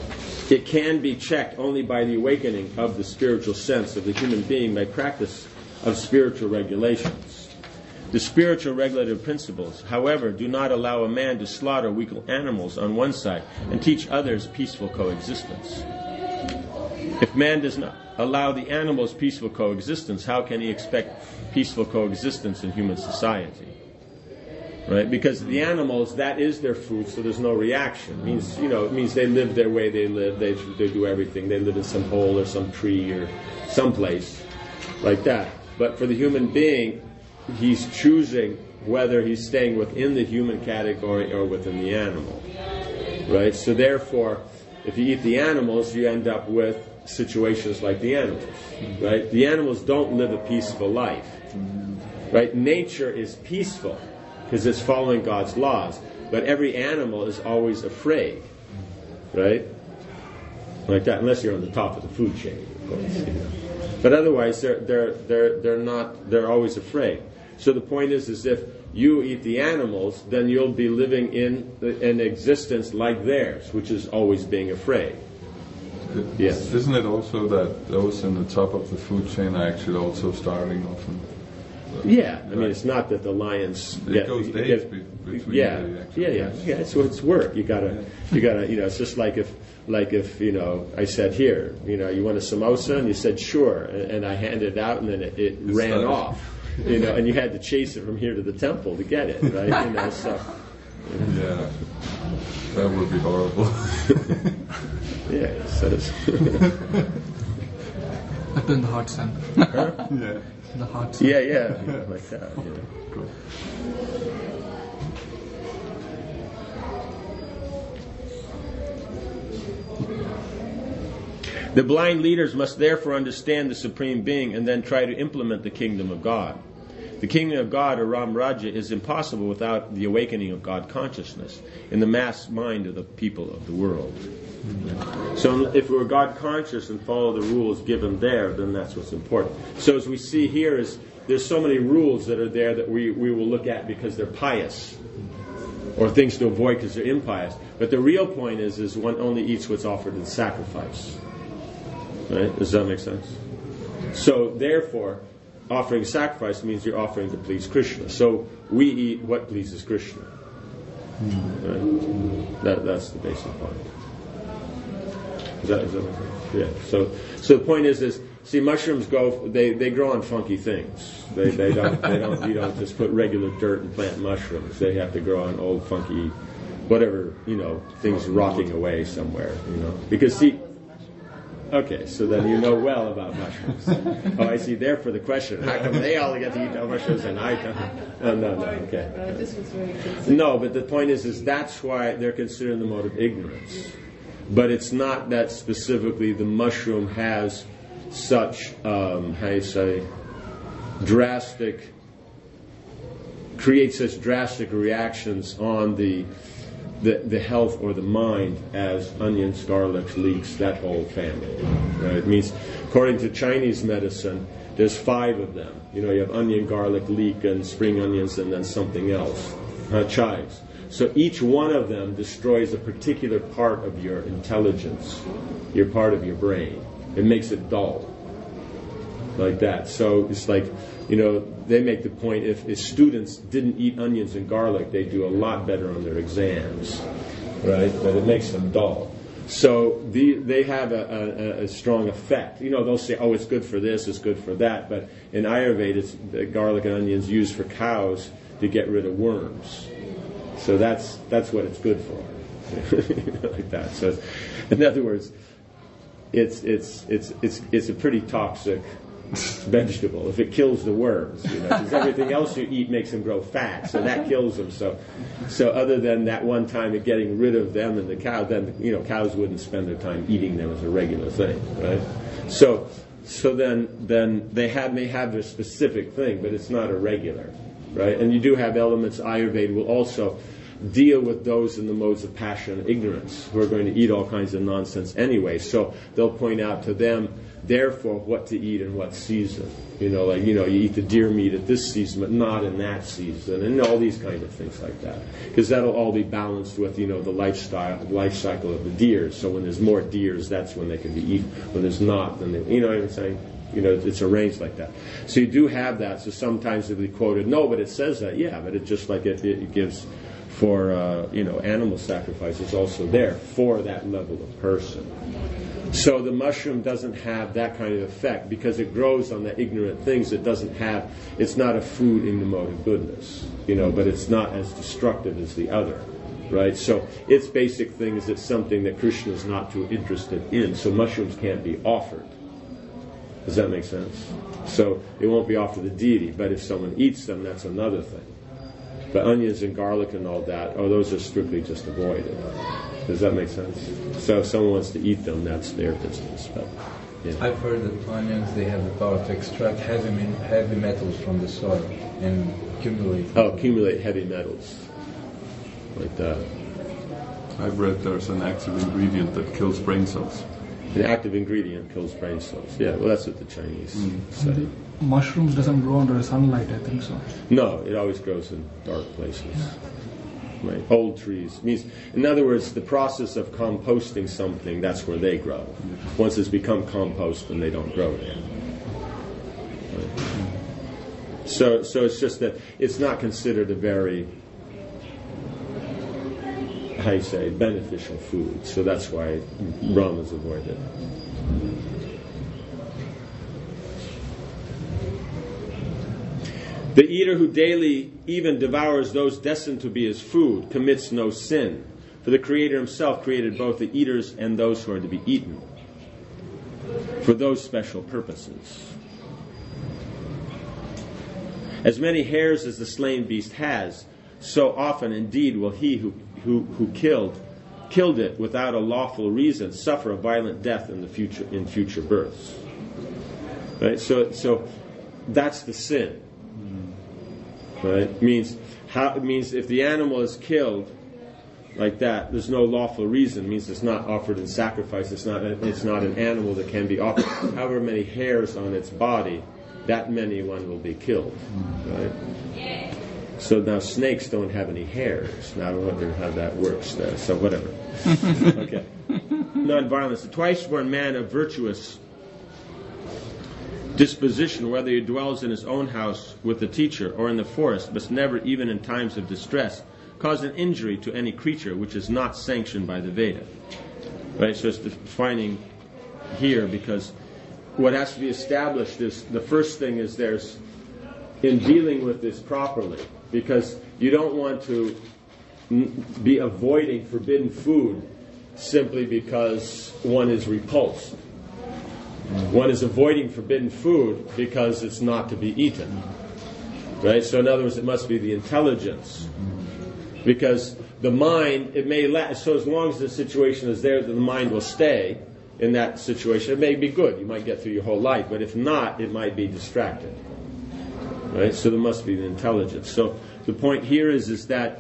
Speaker 1: It can be checked only by the awakening of the spiritual sense of the human being by practice of spiritual regulations. The spiritual regulative principles, however, do not allow a man to slaughter weak animals on one side and teach others peaceful coexistence. If man does not allow the animals peaceful coexistence, how can he expect peaceful coexistence in human society? Right? Because the animals, that is their food, so there's no reaction. It means they live their way they live, they do everything. They live in some hole or some tree or someplace like that. But for the human being, he's choosing whether he's staying within the human category or within the animal. Right? So therefore, if you eat the animals, you end up with situations like the animals. Right? The animals don't live a peaceful life. Right? Nature is peaceful because it's following God's laws. But every animal is always afraid. Right? Like that, unless you're on the top of the food chain, of course. But otherwise, they're always afraid. So the point is if you eat the animals, then you'll be living in an existence like theirs, which is always being afraid. Yes.
Speaker 2: Isn't it also that those in the top of the food chain are actually also starving often?
Speaker 1: Yeah, I mean, it's not that the lions
Speaker 2: it goes days between.
Speaker 1: Yeah. It's work. You gotta. It's just like if I said here, you want a samosa, and you said sure, and I handed it out, and then it ran off, and you had to chase it from here to the temple to get it, right? So.
Speaker 2: Yeah, that would be horrible.
Speaker 1: Yeah, it says.
Speaker 7: Up in the hot sun.
Speaker 2: Huh? Yeah.
Speaker 7: The hot sun.
Speaker 1: Yeah, like that.
Speaker 2: Cool.
Speaker 1: The blind leaders must therefore understand the Supreme Being and then try to implement the kingdom of God. The kingdom of God, or Ram Raja, is impossible without the awakening of God consciousness in the mass mind of the people of the world. So if we're God conscious and follow the rules given there, then that's what's important. So as we see here, there's so many rules that are there that we will look at because they're pious, or things to avoid because they're impious. But the real point is one only eats what's offered in sacrifice. Right? Does that make sense? So therefore, offering sacrifice means you're offering to please Krishna. So we eat what pleases Krishna. Right? That's the basic point. Is that yeah. So the point is see, mushrooms they grow on funky things. You don't just put regular dirt and plant mushrooms. They have to grow on old funky whatever, things rotting away somewhere, Because see, okay, so then you know well about mushrooms. Oh, I see. Therefore, the question: how come they all get to eat mushrooms and I don't? No. Okay.
Speaker 5: This was very good.
Speaker 1: No, but the point is that's why they're considered the mode of ignorance. But it's not that specifically the mushroom has such creates such drastic reactions on the health or the mind as onions, garlics, leeks, that whole family. Right? It means, according to Chinese medicine, there's 5 of them. You have onion, garlic, leek, and spring onions, and then something else, chives. So each one of them destroys a particular part of your intelligence, your part of your brain. It makes it dull, like that. So it's like, they make the point, if students didn't eat onions and garlic, they'd do a lot better on their exams, right? But it makes them dull. So they have a strong effect. They'll say, oh, it's good for this, it's good for that. But in Ayurveda, it's the garlic and onions used for cows to get rid of worms. So that's what it's good for, like that. So, in other words, it's a pretty toxic vegetable if it kills the worms, because everything else you eat makes them grow fat, so that kills them. So other than that one time of getting rid of them and the cow, then cows wouldn't spend their time eating them as a regular thing, right? So then they may have their specific thing, but it's not a regular, right? And you do have elements. Ayurveda will also deal with those in the modes of passion and ignorance who are going to eat all kinds of nonsense anyway. So they'll point out to them, therefore, what to eat in what season. You eat the deer meat at this season, but not in that season, and all these kind of things like that. Because that'll all be balanced with, the life cycle of the deers. So when there's more deers, that's when they can be eaten. When there's not, then you know what I'm saying? It's arranged like that. So you do have that. So sometimes it'll be quoted, no, but it says that. Yeah, but it's just like it gives for, animal sacrifice is also there for that level of person. So the mushroom doesn't have that kind of effect because it grows on the ignorant things. It's not a food in the mode of goodness, but it's not as destructive as the other, right? So its basic thing is it's something that Krishna is not too interested in. So mushrooms can't be offered. Does that make sense? So it won't be offered to the deity, but if someone eats them, that's another thing. But onions and garlic and all that, those are strictly just avoided. Does that make sense? So if someone wants to eat them, that's their business. But, yeah.
Speaker 6: I've heard that onions, they have the power to extract heavy metals from the soil and
Speaker 1: accumulate heavy metals. Like that.
Speaker 2: I've read there's an active ingredient that kills brain cells.
Speaker 1: An active ingredient kills brain cells. Yeah, well, that's what the Chinese say.
Speaker 7: The mushrooms doesn't grow under sunlight, I think so.
Speaker 1: No, it always grows in dark places. Right. Old trees means, in other words, the process of composting something, that's where they grow. Once it's become compost, then they don't grow there. Right. So it's just that it's not considered a very, beneficial food. So that's why rum is avoided. The eater who daily even devours those destined to be his food commits no sin, for the Creator himself created both the eaters and those who are to be eaten for those special purposes. As many hairs as the slain beast has, so often indeed will he who killed it without a lawful reason suffer a violent death in future births. Right? So that's the sin. Right? It means if the animal is killed like that, there's no lawful reason. It means it's not offered in sacrifice. It's not an animal that can be offered. However many hairs on its body, that many one will be killed. Right? So now snakes don't have any hairs. Now I wonder how that works there. So whatever. Okay. Non-violence. The twice-born man of virtuous disposition, whether he dwells in his own house with the teacher or in the forest, must never, even in times of distress, cause an injury to any creature which is not sanctioned by the Veda. Right? So it's defining here, because what has to be established is, the first thing is in dealing with this properly, because you don't want to be avoiding forbidden food simply because one is repulsed. One is avoiding forbidden food because it's not to be eaten. Right? So in other words, it must be the intelligence. Because the mind, it may last, so as long as the situation is there, that the mind will stay in that situation. It may be good. You might get through your whole life. But if not, it might be distracted. Right? So there must be the intelligence. So the point here is that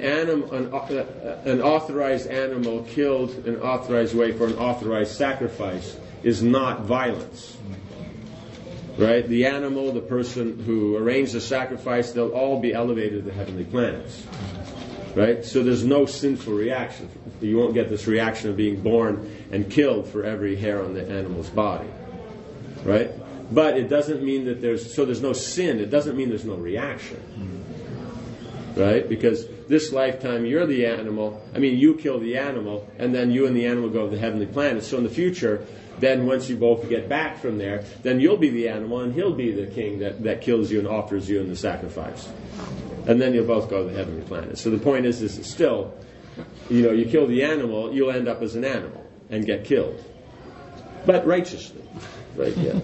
Speaker 1: an authorized animal killed in an authorized way for an authorized sacrifice is not violence. Right? The animal, the person who arranged the sacrifice, they'll all be elevated to the heavenly planets. Right? So there's no sinful reaction. You won't get this reaction of being born and killed for every hair on the animal's body. Right? But it doesn't mean that there's no sin. It doesn't mean there's no reaction. Right? Because this lifetime you're the animal. You kill the animal, and then you and the animal go to the heavenly planet. So in the future, then once you both get back from there, then you'll be the animal and he'll be the king that kills you and offers you in the sacrifice. And then you'll both go to the heavenly planet. So the point is still, you kill the animal, you'll end up as an animal and get killed. But righteously. Right, yeah.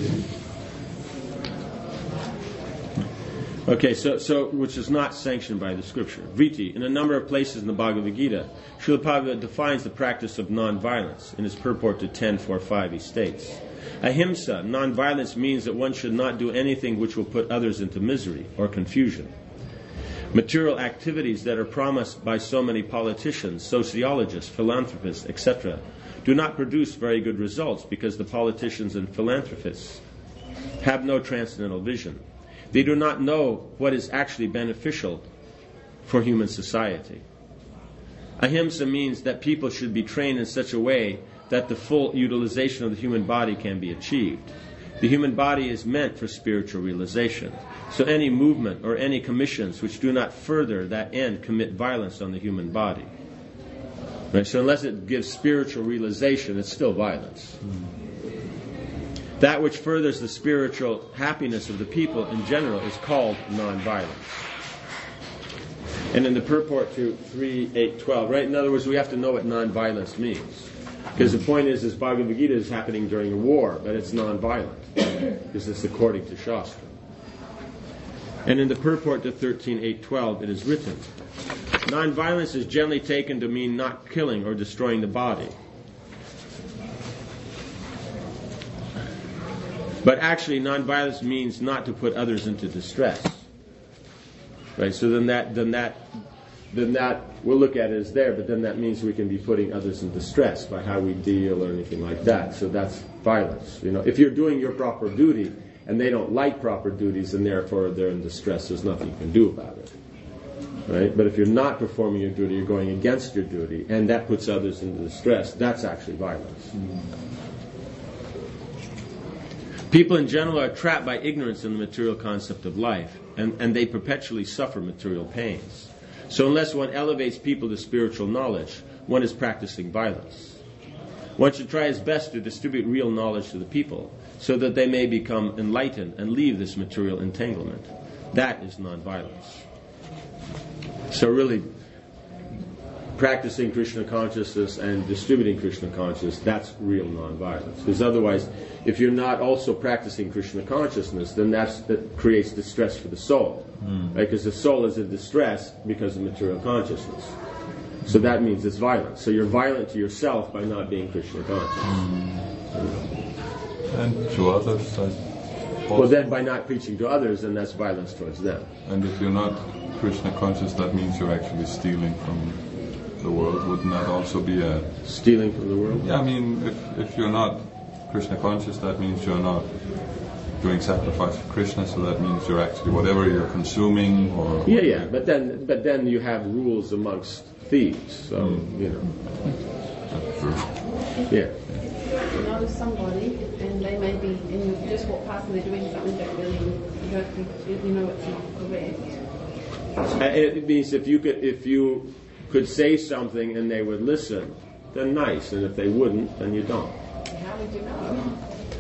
Speaker 1: Okay, so which is not sanctioned by the scripture. Vriti, in a number of places in the Bhagavad Gita, Srila Prabhupada defines the practice of non-violence. In his purport to 10.4.5, he states, Ahimsa, non-violence means that one should not do anything which will put others into misery or confusion. Material activities that are promised by so many politicians, sociologists, philanthropists, etc., do not produce very good results because the politicians and philanthropists have no transcendental vision. They do not know what is actually beneficial for human society. Ahimsa means that people should be trained in such a way that the full utilization of the human body can be achieved. The human body is meant for spiritual realization. So any movement or any commissions which do not further that end commit violence on the human body. Right? So unless it gives spiritual realization, it's still violence. That which furthers the spiritual happiness of the people in general is called non-violence. And in the purport to 3.8.12, right? In other words, we have to know what non-violence means. Because the point is Bhagavad Gita is happening during a war, but it's non-violent. Because it's according to Shastra. And in the purport to 13.8.12, it is written, non-violence is generally taken to mean not killing or destroying the body. But actually, non-violence means not to put others into distress. Right? So then that we'll look at it as there, but then that means we can be putting others in distress by how we deal or anything like that. So that's violence. If you're doing your proper duty and they don't like proper duties and therefore they're in distress, there's nothing you can do about it. Right? But if you're not performing your duty, you're going against your duty, and that puts others into distress, that's actually violence. People in general are trapped by ignorance in the material concept of life, and they perpetually suffer material pains. So unless one elevates people to spiritual knowledge, one is practicing violence. One should try his best to distribute real knowledge to the people, so that they may become enlightened and leave this material entanglement. That is non-violence. So really, practicing Krishna consciousness and distributing Krishna consciousness, that's real non-violence. Because otherwise, if you're not also practicing Krishna consciousness, then that creates distress for the soul. Right? Because the soul is in distress because of material consciousness. So that means it's violence. So you're violent to yourself by not being Krishna conscious.
Speaker 2: And to others,
Speaker 1: well, then by not preaching to others, then that's violence towards them.
Speaker 2: And if you're not Krishna conscious, that means you're actually stealing from the world. Wouldn't that also be a...
Speaker 1: Stealing from the world?
Speaker 2: Yeah, I mean, if you're not Krishna conscious, that means you're not doing sacrifice for Krishna, so that means you're actually, whatever you're consuming or...
Speaker 1: Yeah, but then you have rules amongst thieves, so,
Speaker 2: That's true.
Speaker 1: Yeah.
Speaker 5: If you notice somebody and they may be, and you just walk past and they're doing something that really, you know it's not correct.
Speaker 1: It means if you could say something and they would listen, then nice, and if they wouldn't, then you don't.
Speaker 5: How would you know?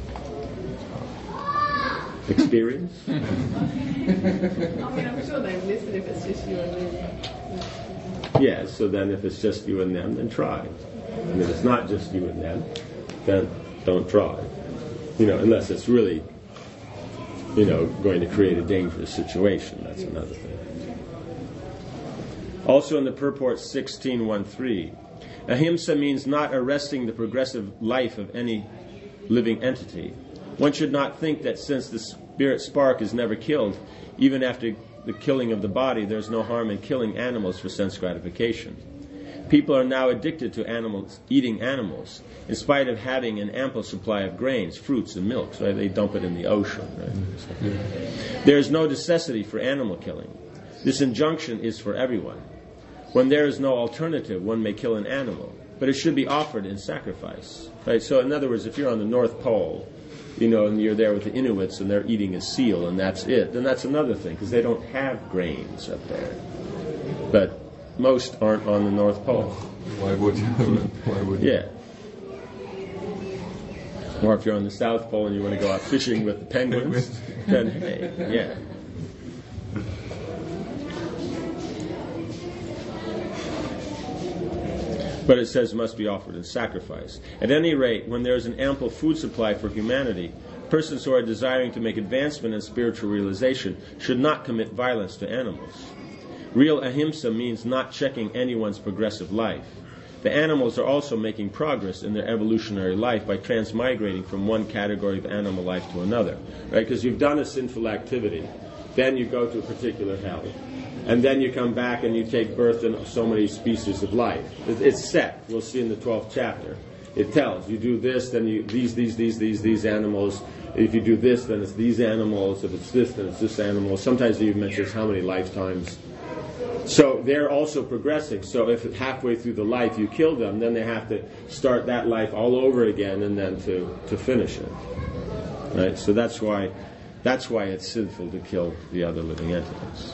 Speaker 1: Experience?
Speaker 5: I mean, I'm sure they'd listen if it's just you and them.
Speaker 1: Yeah, so then if it's just you and them, then try. And if it's not just you and them, then don't try. Unless it's really, going to create a dangerous situation. That's another thing. Also in the purport 16.1.3, ahimsa means not arresting the progressive life of any living entity. One should not think that since the spirit spark is never killed, even after the killing of the body, there's no harm in killing animals for sense gratification. People are now addicted to eating animals, in spite of having an ample supply of grains, fruits, and milks. Right? They dump it in the ocean. Right? There is no necessity for animal killing. This injunction is for everyone. When there is no alternative, one may kill an animal, but it should be offered in sacrifice. Right? So in other words, if you're on the North Pole, and you're there with the Inuits and they're eating a seal and that's it, then that's another thing, because they don't have grains up there. But most aren't on the North Pole.
Speaker 2: Why would you? Why would you?
Speaker 1: Yeah. Or if you're on the South Pole and you want to go out fishing with the penguins, then hey, yeah. But it says must be offered in sacrifice. At any rate, when there is an ample food supply for humanity, persons who are desiring to make advancement in spiritual realization should not commit violence to animals. Real ahimsa means not checking anyone's progressive life. The animals are also making progress in their evolutionary life by transmigrating from one category of animal life to another. Right? Because you've done a sinful activity, then you go to a particular hell. And then you come back and you take birth in so many species of life. It's set. We'll see in the 12th chapter. It tells you do this, then you these animals. If you do this, then it's these animals. If it's this, then it's this animal. Sometimes it even mentions how many lifetimes. So they're also progressing. So if halfway through the life you kill them, then they have to start that life all over again and then to finish it. Right? So that's why it's sinful to kill the other living entities.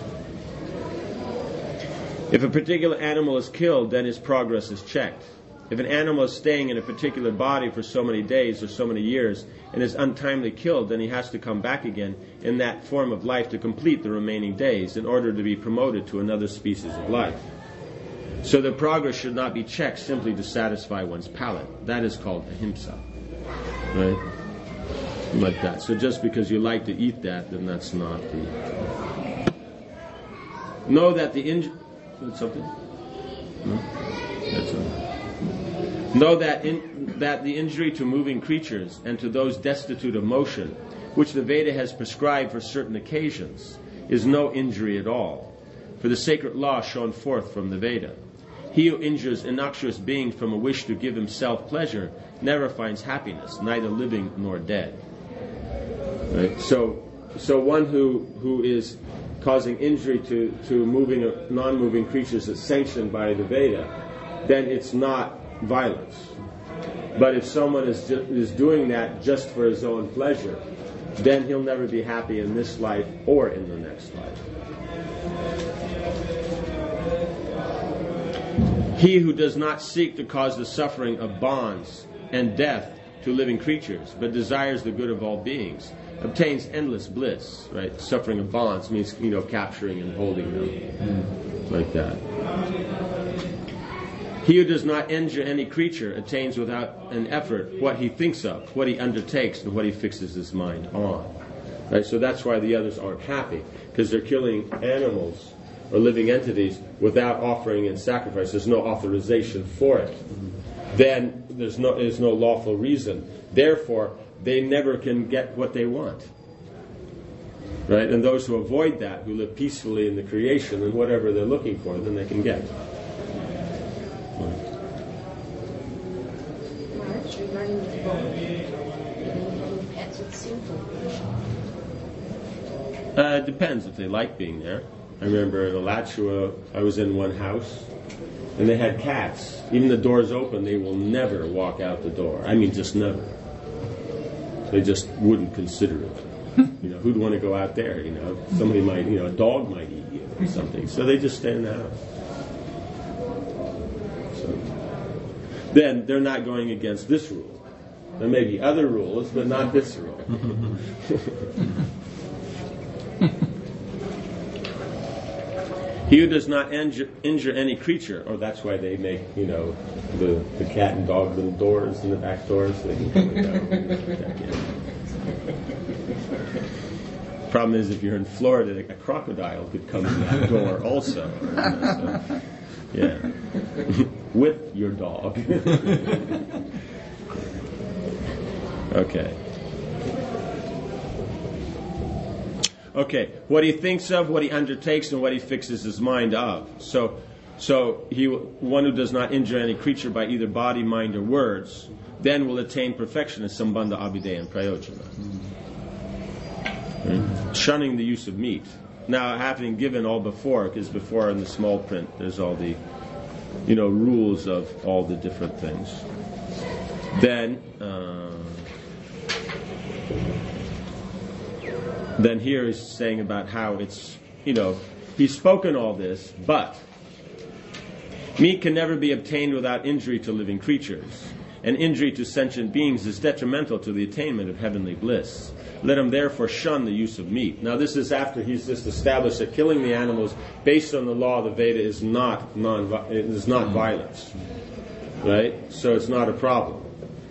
Speaker 1: If a particular animal is killed, then his progress is checked. If an animal is staying in a particular body for so many days or so many years and is untimely killed, then he has to come back again in that form of life to complete the remaining days in order to be promoted to another species of life. So the progress should not be checked simply to satisfy one's palate. That is called ahimsa. Right? Like that. So just because you like to eat that, then that's not the... Know that the something? No? That's all. Know that the injury to moving creatures and to those destitute of motion, which the Veda has prescribed for certain occasions, is no injury at all, for the sacred law shown forth from the Veda. He who injures innoxious beings from a wish to give himself pleasure never finds happiness, neither living nor dead. Right? So one who is causing injury to moving or non-moving creatures that's sanctioned by the Veda, then it's not violence. But if someone is doing that just for his own pleasure, then he'll never be happy in this life or in the next life. He who does not seek to cause the suffering of bonds and death to living creatures, but desires the good of all beings, obtains endless bliss. Right? Suffering of bonds means, capturing and holding them, like that. He who does not injure any creature attains without an effort what he thinks of, what he undertakes, and what he fixes his mind on. Right? So that's why the others aren't happy, because they're killing animals or living entities without offering in sacrifice. There's no authorization for it. Then there's no lawful reason. Therefore, they never can get what they want. Right? And those who avoid that, who live peacefully in the creation and whatever they're looking for, then they can get.
Speaker 3: Regarding the bone, having pets, it's sinful.
Speaker 1: It depends if they like being there. I remember in Alachua, I was in one house, and they had cats. Even the door's open, they will never walk out the door. I mean, just never. They just wouldn't consider it. Who'd want to go out there? Somebody might, a dog might eat you or something. So they just stay in the house. So then they're not going against this rule. There may be other rules, but not this rule. He who does not injure any creature, or that's why they make, the cat and dog little doors in the back doors so they can come down. Problem is, if you're in Florida, a crocodile could come in that door also. Yeah. With your dog. Okay, what he thinks of, what he undertakes, and what he fixes his mind of. So one who does not injure any creature by either body, mind, or words, then will attain perfection as Sambandha, Abhideya, and Prayojana. Shunning the use of meat. Now, having given all before, because before in the small print, there's all the, rules of all the different things. Then here he's saying about how it's, he's spoken all this, but meat can never be obtained without injury to living creatures, and injury to sentient beings is detrimental to the attainment of heavenly bliss. Let him therefore shun the use of meat. Now this is after he's just established that killing the animals based on the law of the Veda is not violence. Right? So it's not a problem.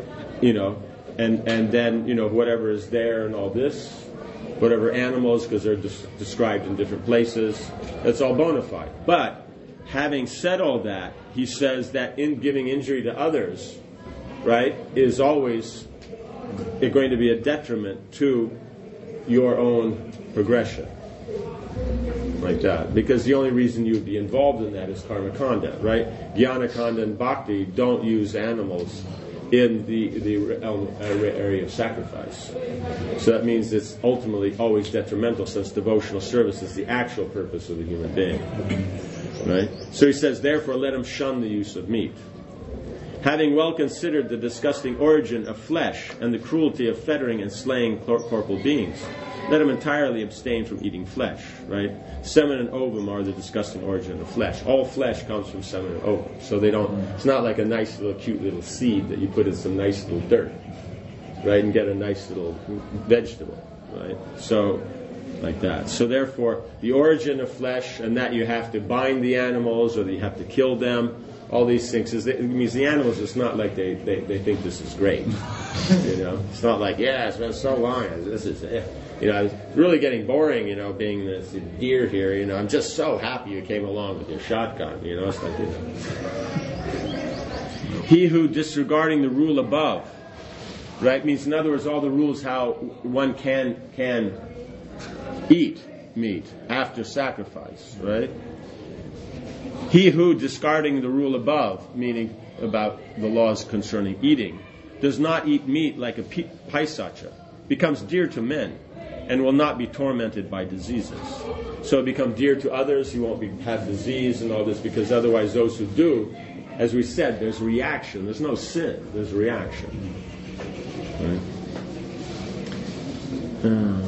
Speaker 1: And then, whatever is there and all this, whatever animals, because they're described in different places, that's all bona fide. But having said all that, he says that in giving injury to others, right, is always going to be a detriment to your own progression. Like that. Because the only reason you would be involved in that is karma kanda, right? Jnana kanda and bhakti don't use animals in the area of sacrifice. So that means it's ultimately always detrimental, since devotional service is the actual purpose of the human being. Right? So he says, therefore let him shun the use of meat. Having well considered the disgusting origin of flesh and the cruelty of fettering and slaying corporal beings, let him entirely abstain from eating flesh, right? Semen and ovum are the disgusting origin of flesh. All flesh comes from semen and ovum. So it's not like a nice little cute little seed that you put in some nice little dirt, right, and get a nice little vegetable, right? So, like that. So therefore, the origin of flesh, and that you have to bind the animals or that you have to kill them, all these things, it means the animals, it's not like they think this is great. It's not like, yeah, it's been so long. This is, it's really getting boring, being this deer here. I'm just so happy you came along with your shotgun. It's like, He who, disregarding the rule above, right, means in other words, all the rules how one can eat meat after sacrifice, right? He who, discarding the rule above, meaning about the laws concerning eating, does not eat meat like a paisacha, becomes dear to men, and will not be tormented by diseases. So it becomes dear to others, you won't have disease and all this, because otherwise those who do, as we said, there's reaction. There's no sin, there's reaction. Right?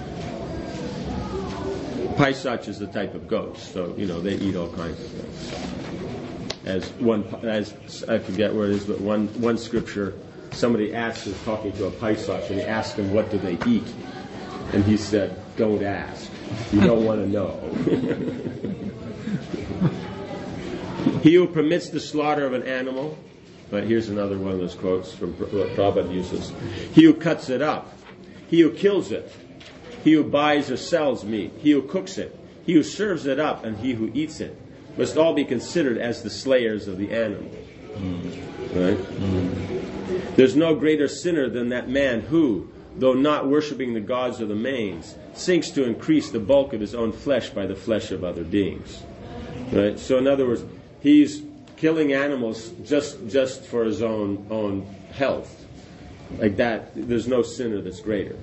Speaker 1: Paisach is a type of goat, so they eat all kinds of things. As I forget where it is, but one scripture, somebody was talking to a Paisach, and he asked him, "What do they eat?" And he said, "Don't ask. You don't want to know." He who permits the slaughter of an animal, but here's another one of those quotes from what Prabhupada uses. He who cuts it up, he who kills it, he who buys or sells meat, he who cooks it, he who serves it up, and he who eats it, must all be considered as the slayers of the animal. Right? There's no greater sinner than that man who, though not worshipping the gods or the manes, seeks to increase the bulk of his own flesh by the flesh of other beings. Right? So in other words, he's killing animals just for his own health. Like that, there's no sinner that's greater.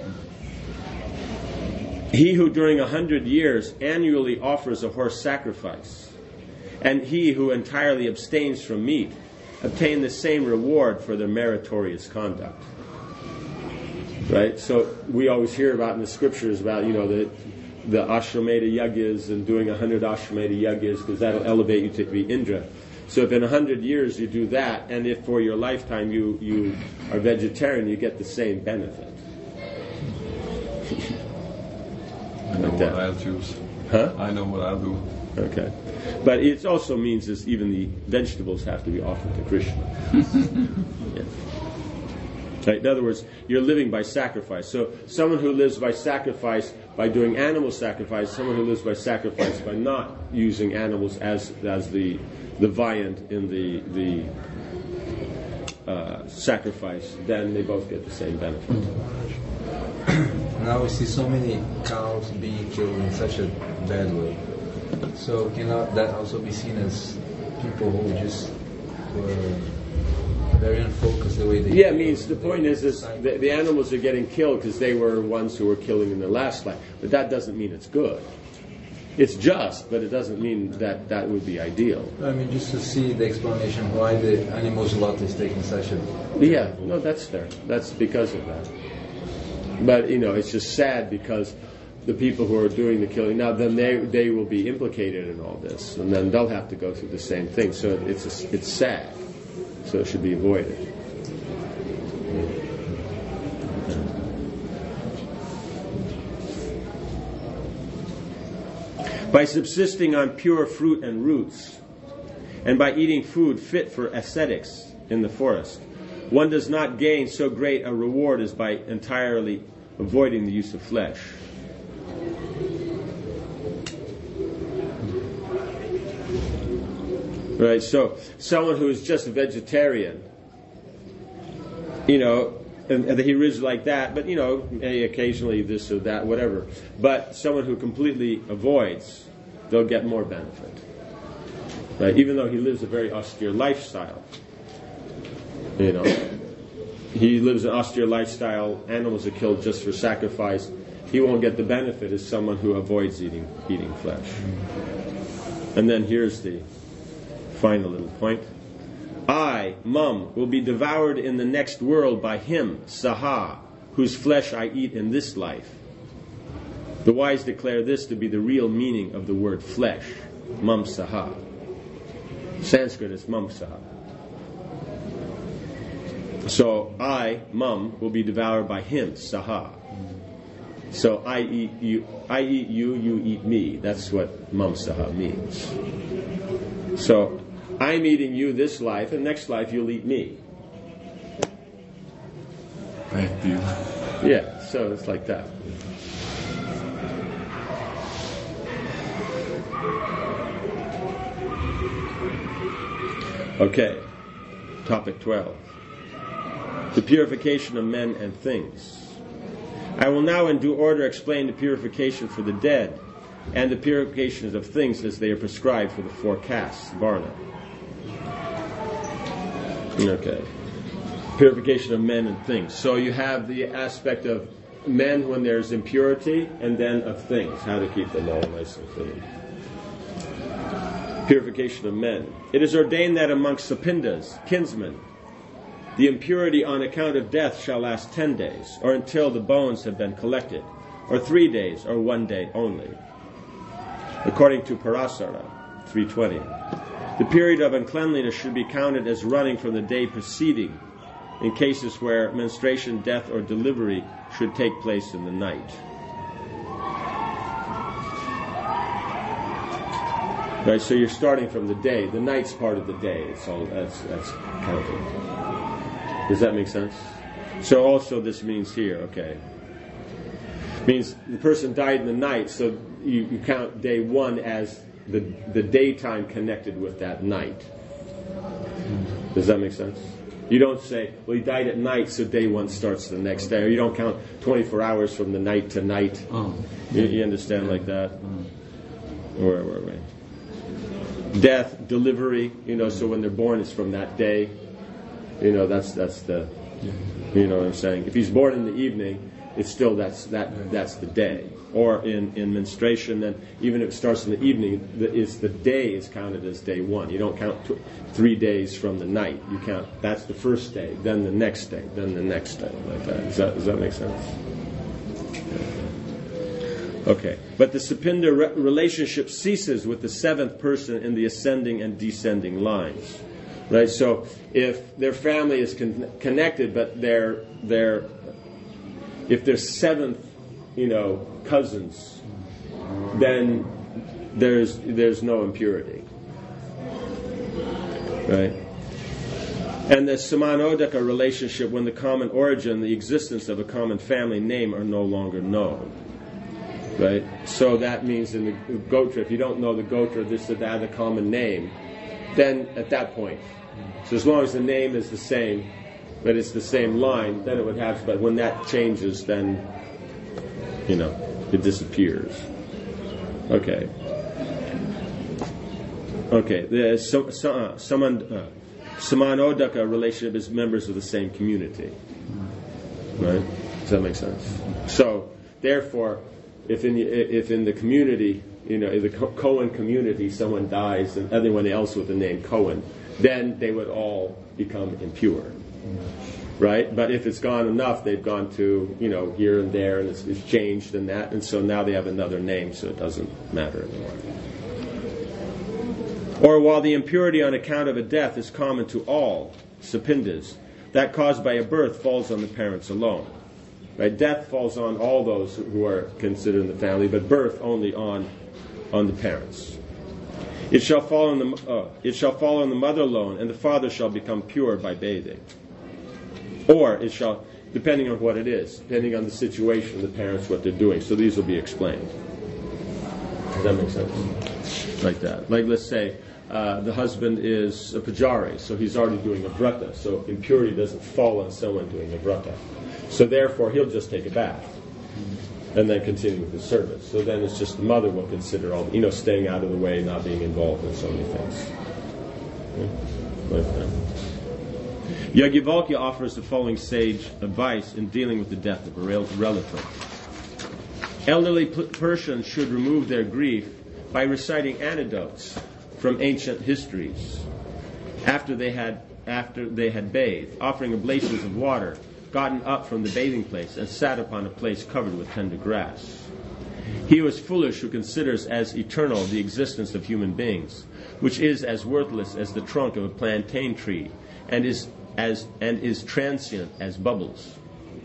Speaker 1: He who during 100 years annually offers a horse sacrifice, and he who entirely abstains from meat, obtain the same reward for their meritorious conduct. Right? So we always hear about in the scriptures about, the Ashwamedha Yagyas and doing 100 Ashwamedha Yagyas, because that'll elevate you to be Indra. So if in 100 years you do that, and if for your lifetime you are vegetarian, you get the same benefit.
Speaker 2: I know what I'll choose.
Speaker 1: Huh?
Speaker 2: I know what I'll do.
Speaker 1: Okay. But it also means that even the vegetables have to be offered to Krishna. Yeah. Right? In other words, you're living by sacrifice. So someone who lives by sacrifice, by doing animal sacrifice, someone who lives by sacrifice by not using animals as the viand in the sacrifice, then they both get the same benefit.
Speaker 6: Now we see so many cows being killed in such a bad way. So cannot that also be seen as people who just were very unfocused the way they...
Speaker 1: Yeah, it means the point is the animals are getting killed because they were ones who were killing in their last life. But that doesn't mean it's good. It's just, but it doesn't mean that would be ideal.
Speaker 6: I mean, just to see the explanation why the animals lot is taking such a...
Speaker 1: Yeah, no, that's fair. That's because of that. But, it's just sad because the people who are doing the killing, now then they will be implicated in all this, and then they'll have to go through the same thing. So it's sad. So it should be avoided. By subsisting on pure fruit and roots, and by eating food fit for ascetics in the forest, one does not gain so great a reward as by entirely avoiding the use of flesh. Right, so someone who is just a vegetarian, and he lives like that, but occasionally this or that, whatever. But someone who completely avoids, they'll get more benefit. Right, even though he lives a very austere lifestyle. He lives an austere lifestyle, animals are killed just for sacrifice. He won't get the benefit as someone who avoids eating flesh. And then here's the final little point. I, I, Mum, will be devoured in the next world by him, Saha, whose flesh I eat in this life. The wise declare this to be the real meaning of the word flesh, Mam Saha. Sanskrit is Mam Saha. So I, Mum, will be devoured by him, Saha. So I eat you, you eat me. That's what Mam Saha means. So I'm eating you this life, and next life you'll eat me.
Speaker 2: Thank you.
Speaker 1: Yeah, so it's like that. Okay, topic 12. The purification of men and things. I will now in due order explain the purification for the dead and the purifications of things as they are prescribed for the four castes, Varna. Okay. Purification of men and things. So you have the aspect of men when there's impurity, and then of things, how to keep them all nice and clean. Purification of men. It is ordained that amongst Sapindas, kinsmen, the impurity on account of death shall last 10 days, or until the bones have been collected, or 3 days, or 1 day only. According to Parasara 320, the period of uncleanliness should be counted as running from the day preceding, in cases where menstruation, death, or delivery should take place in the night. Right, so you're starting from the day. The night's part of the day. It's all that's counted. Does that make sense? So also this means here, okay. Means the person died in the night, so you count day one as the daytime connected with that night. Does that make sense? You don't say, well, he died at night, so day one starts the next day. Or you don't count 24 hours from the night to night. Oh. You understand like that? Where were we? Death, delivery, so when they're born, it's from that day. That's the, you know what I'm saying? If he's born in the evening, it's still that's the day. Or in menstruation, then even if it starts in the evening, the day is counted as day one. You don't count 3 days from the night. You count, that's the first day, then the next day, then the next day, like that. Does that make sense? Okay. But the Sapinda relationship ceases with the seventh person in the ascending and descending lines. Right? So if their family is connected, but if they're seventh, cousins, then there's no impurity. Right? And the Samanodaka relationship, when the common origin, the existence of a common family name are no longer known. Right? So that means in the Gotra, if you don't know the Gotra, this or that, the common name, then at that point, so as long as the name is the same, but it's the same line, then it would have, but when that changes, then, it disappears. Okay. Okay, the Samanodaka relationship is members of the same community. Right? Does that make sense? So, therefore, if in the community, in the Cohen community, someone dies and everyone else with the name Cohen, then they would all become impure. Right? But if it's gone enough, they've gone to, here and there, and it's changed and that, and so now they have another name, so it doesn't matter anymore. Or while the impurity on account of a death is common to all Sapindas, that caused by a birth falls on the parents alone. Right? Death falls on all those who are considered in the family, but birth only on the parents. It shall fall on the mother alone, and the father shall become pure by bathing. Or it shall, depending on what it is, depending on the situation, the parents, what they're doing. So these will be explained. Does that make sense? Like that. Like, let's say the husband is a pujari, so he's already doing a vrata, so impurity doesn't fall on someone doing a vrata. So therefore, he'll just take a bath and then continue with his service. So then it's just the mother will consider all, staying out of the way, not being involved in so many things. Like that. Yajnavalkya offers the following sage advice in dealing with the death of a relative. Elderly Persians should remove their grief by reciting anecdotes from ancient histories after they had after they had bathed, offering oblations of water, gotten up from the bathing place, and sat upon a place covered with tender grass. He was foolish who considers as eternal the existence of human beings, which is as worthless as the trunk of a plantain tree, and is transient as bubbles.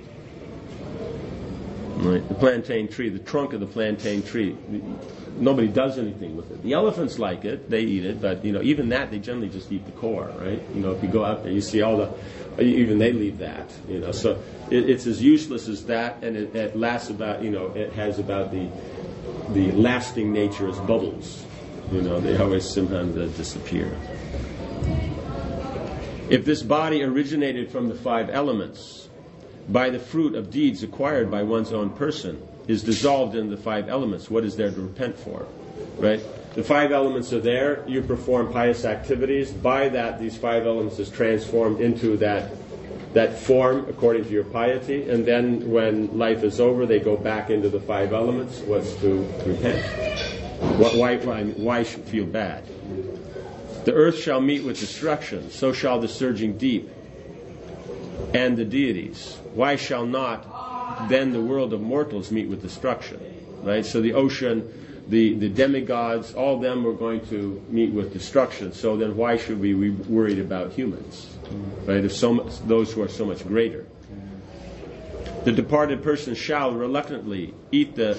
Speaker 1: Right. The plantain tree, the trunk of the plantain tree, nobody does anything with it. The elephants like it; they eat it, but even that they generally just eat the core, right? If you go out there, you see even they leave that. So it's as useless as that, and it lasts about it has about the lasting nature as bubbles. They always sometimes disappear. If this body originated from the 5 elements, by the fruit of deeds acquired by one's own person, is dissolved in the 5 elements, what is there to repent for? Right? The 5 elements are there. You perform pious activities. By that, these 5 elements is transformed into that form according to your piety. And then when life is over, they go back into the 5 elements. What's to repent? Why should feel bad? The earth shall meet with destruction, so shall the surging deep and the deities. Why shall not then the world of mortals meet with destruction? Right? So the ocean, the demigods, all of them are going to meet with destruction. So then why should we be worried about humans? Right? If those who are so much greater. The departed person shall reluctantly eat the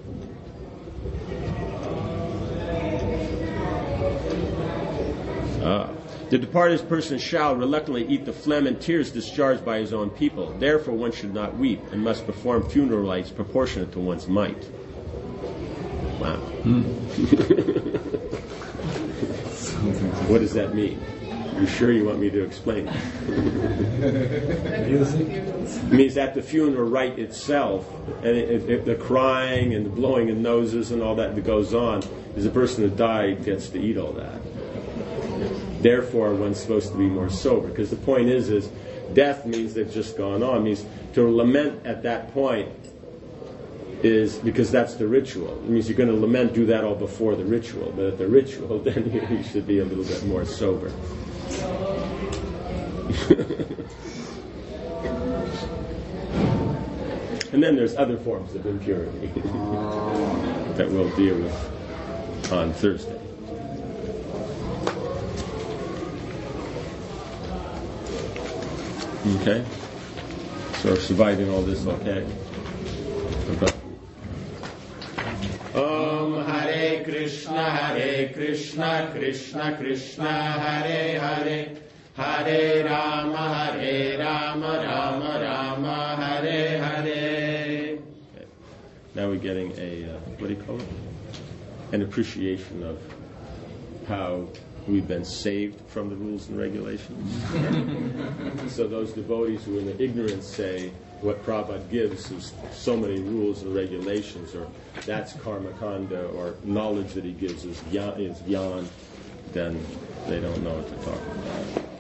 Speaker 1: departed person shall reluctantly eat the phlegm and tears discharged by his own people. Therefore one should not weep and must perform funeral rites proportionate to one's might. Wow. What does that mean? You sure you want me to explain it? It means that the funeral rite itself, and the crying and the blowing of noses and all that goes on, is the person that died gets to eat all that. Therefore, one's supposed to be more sober. Because the point is death means they've just gone on. It means to lament at that point is because that's the ritual. It means you're going to lament, do that all before the ritual. But at the ritual, then you should be a little bit more sober. And then there's other forms of impurity that we'll deal with on Thursday. Okay? So surviving all this okay? Om Hare Krishna, Krishna Krishna, Hare Hare, Hare Rama, Rama Rama, Hare Hare. Okay. Now we're getting what do you call it? An appreciation of how we've been saved from the rules and regulations. So those devotees who in the ignorance say what Prabhupada gives is so many rules and regulations, or that's karma kanda, or knowledge that he gives is gyan, then they don't know what to talk about.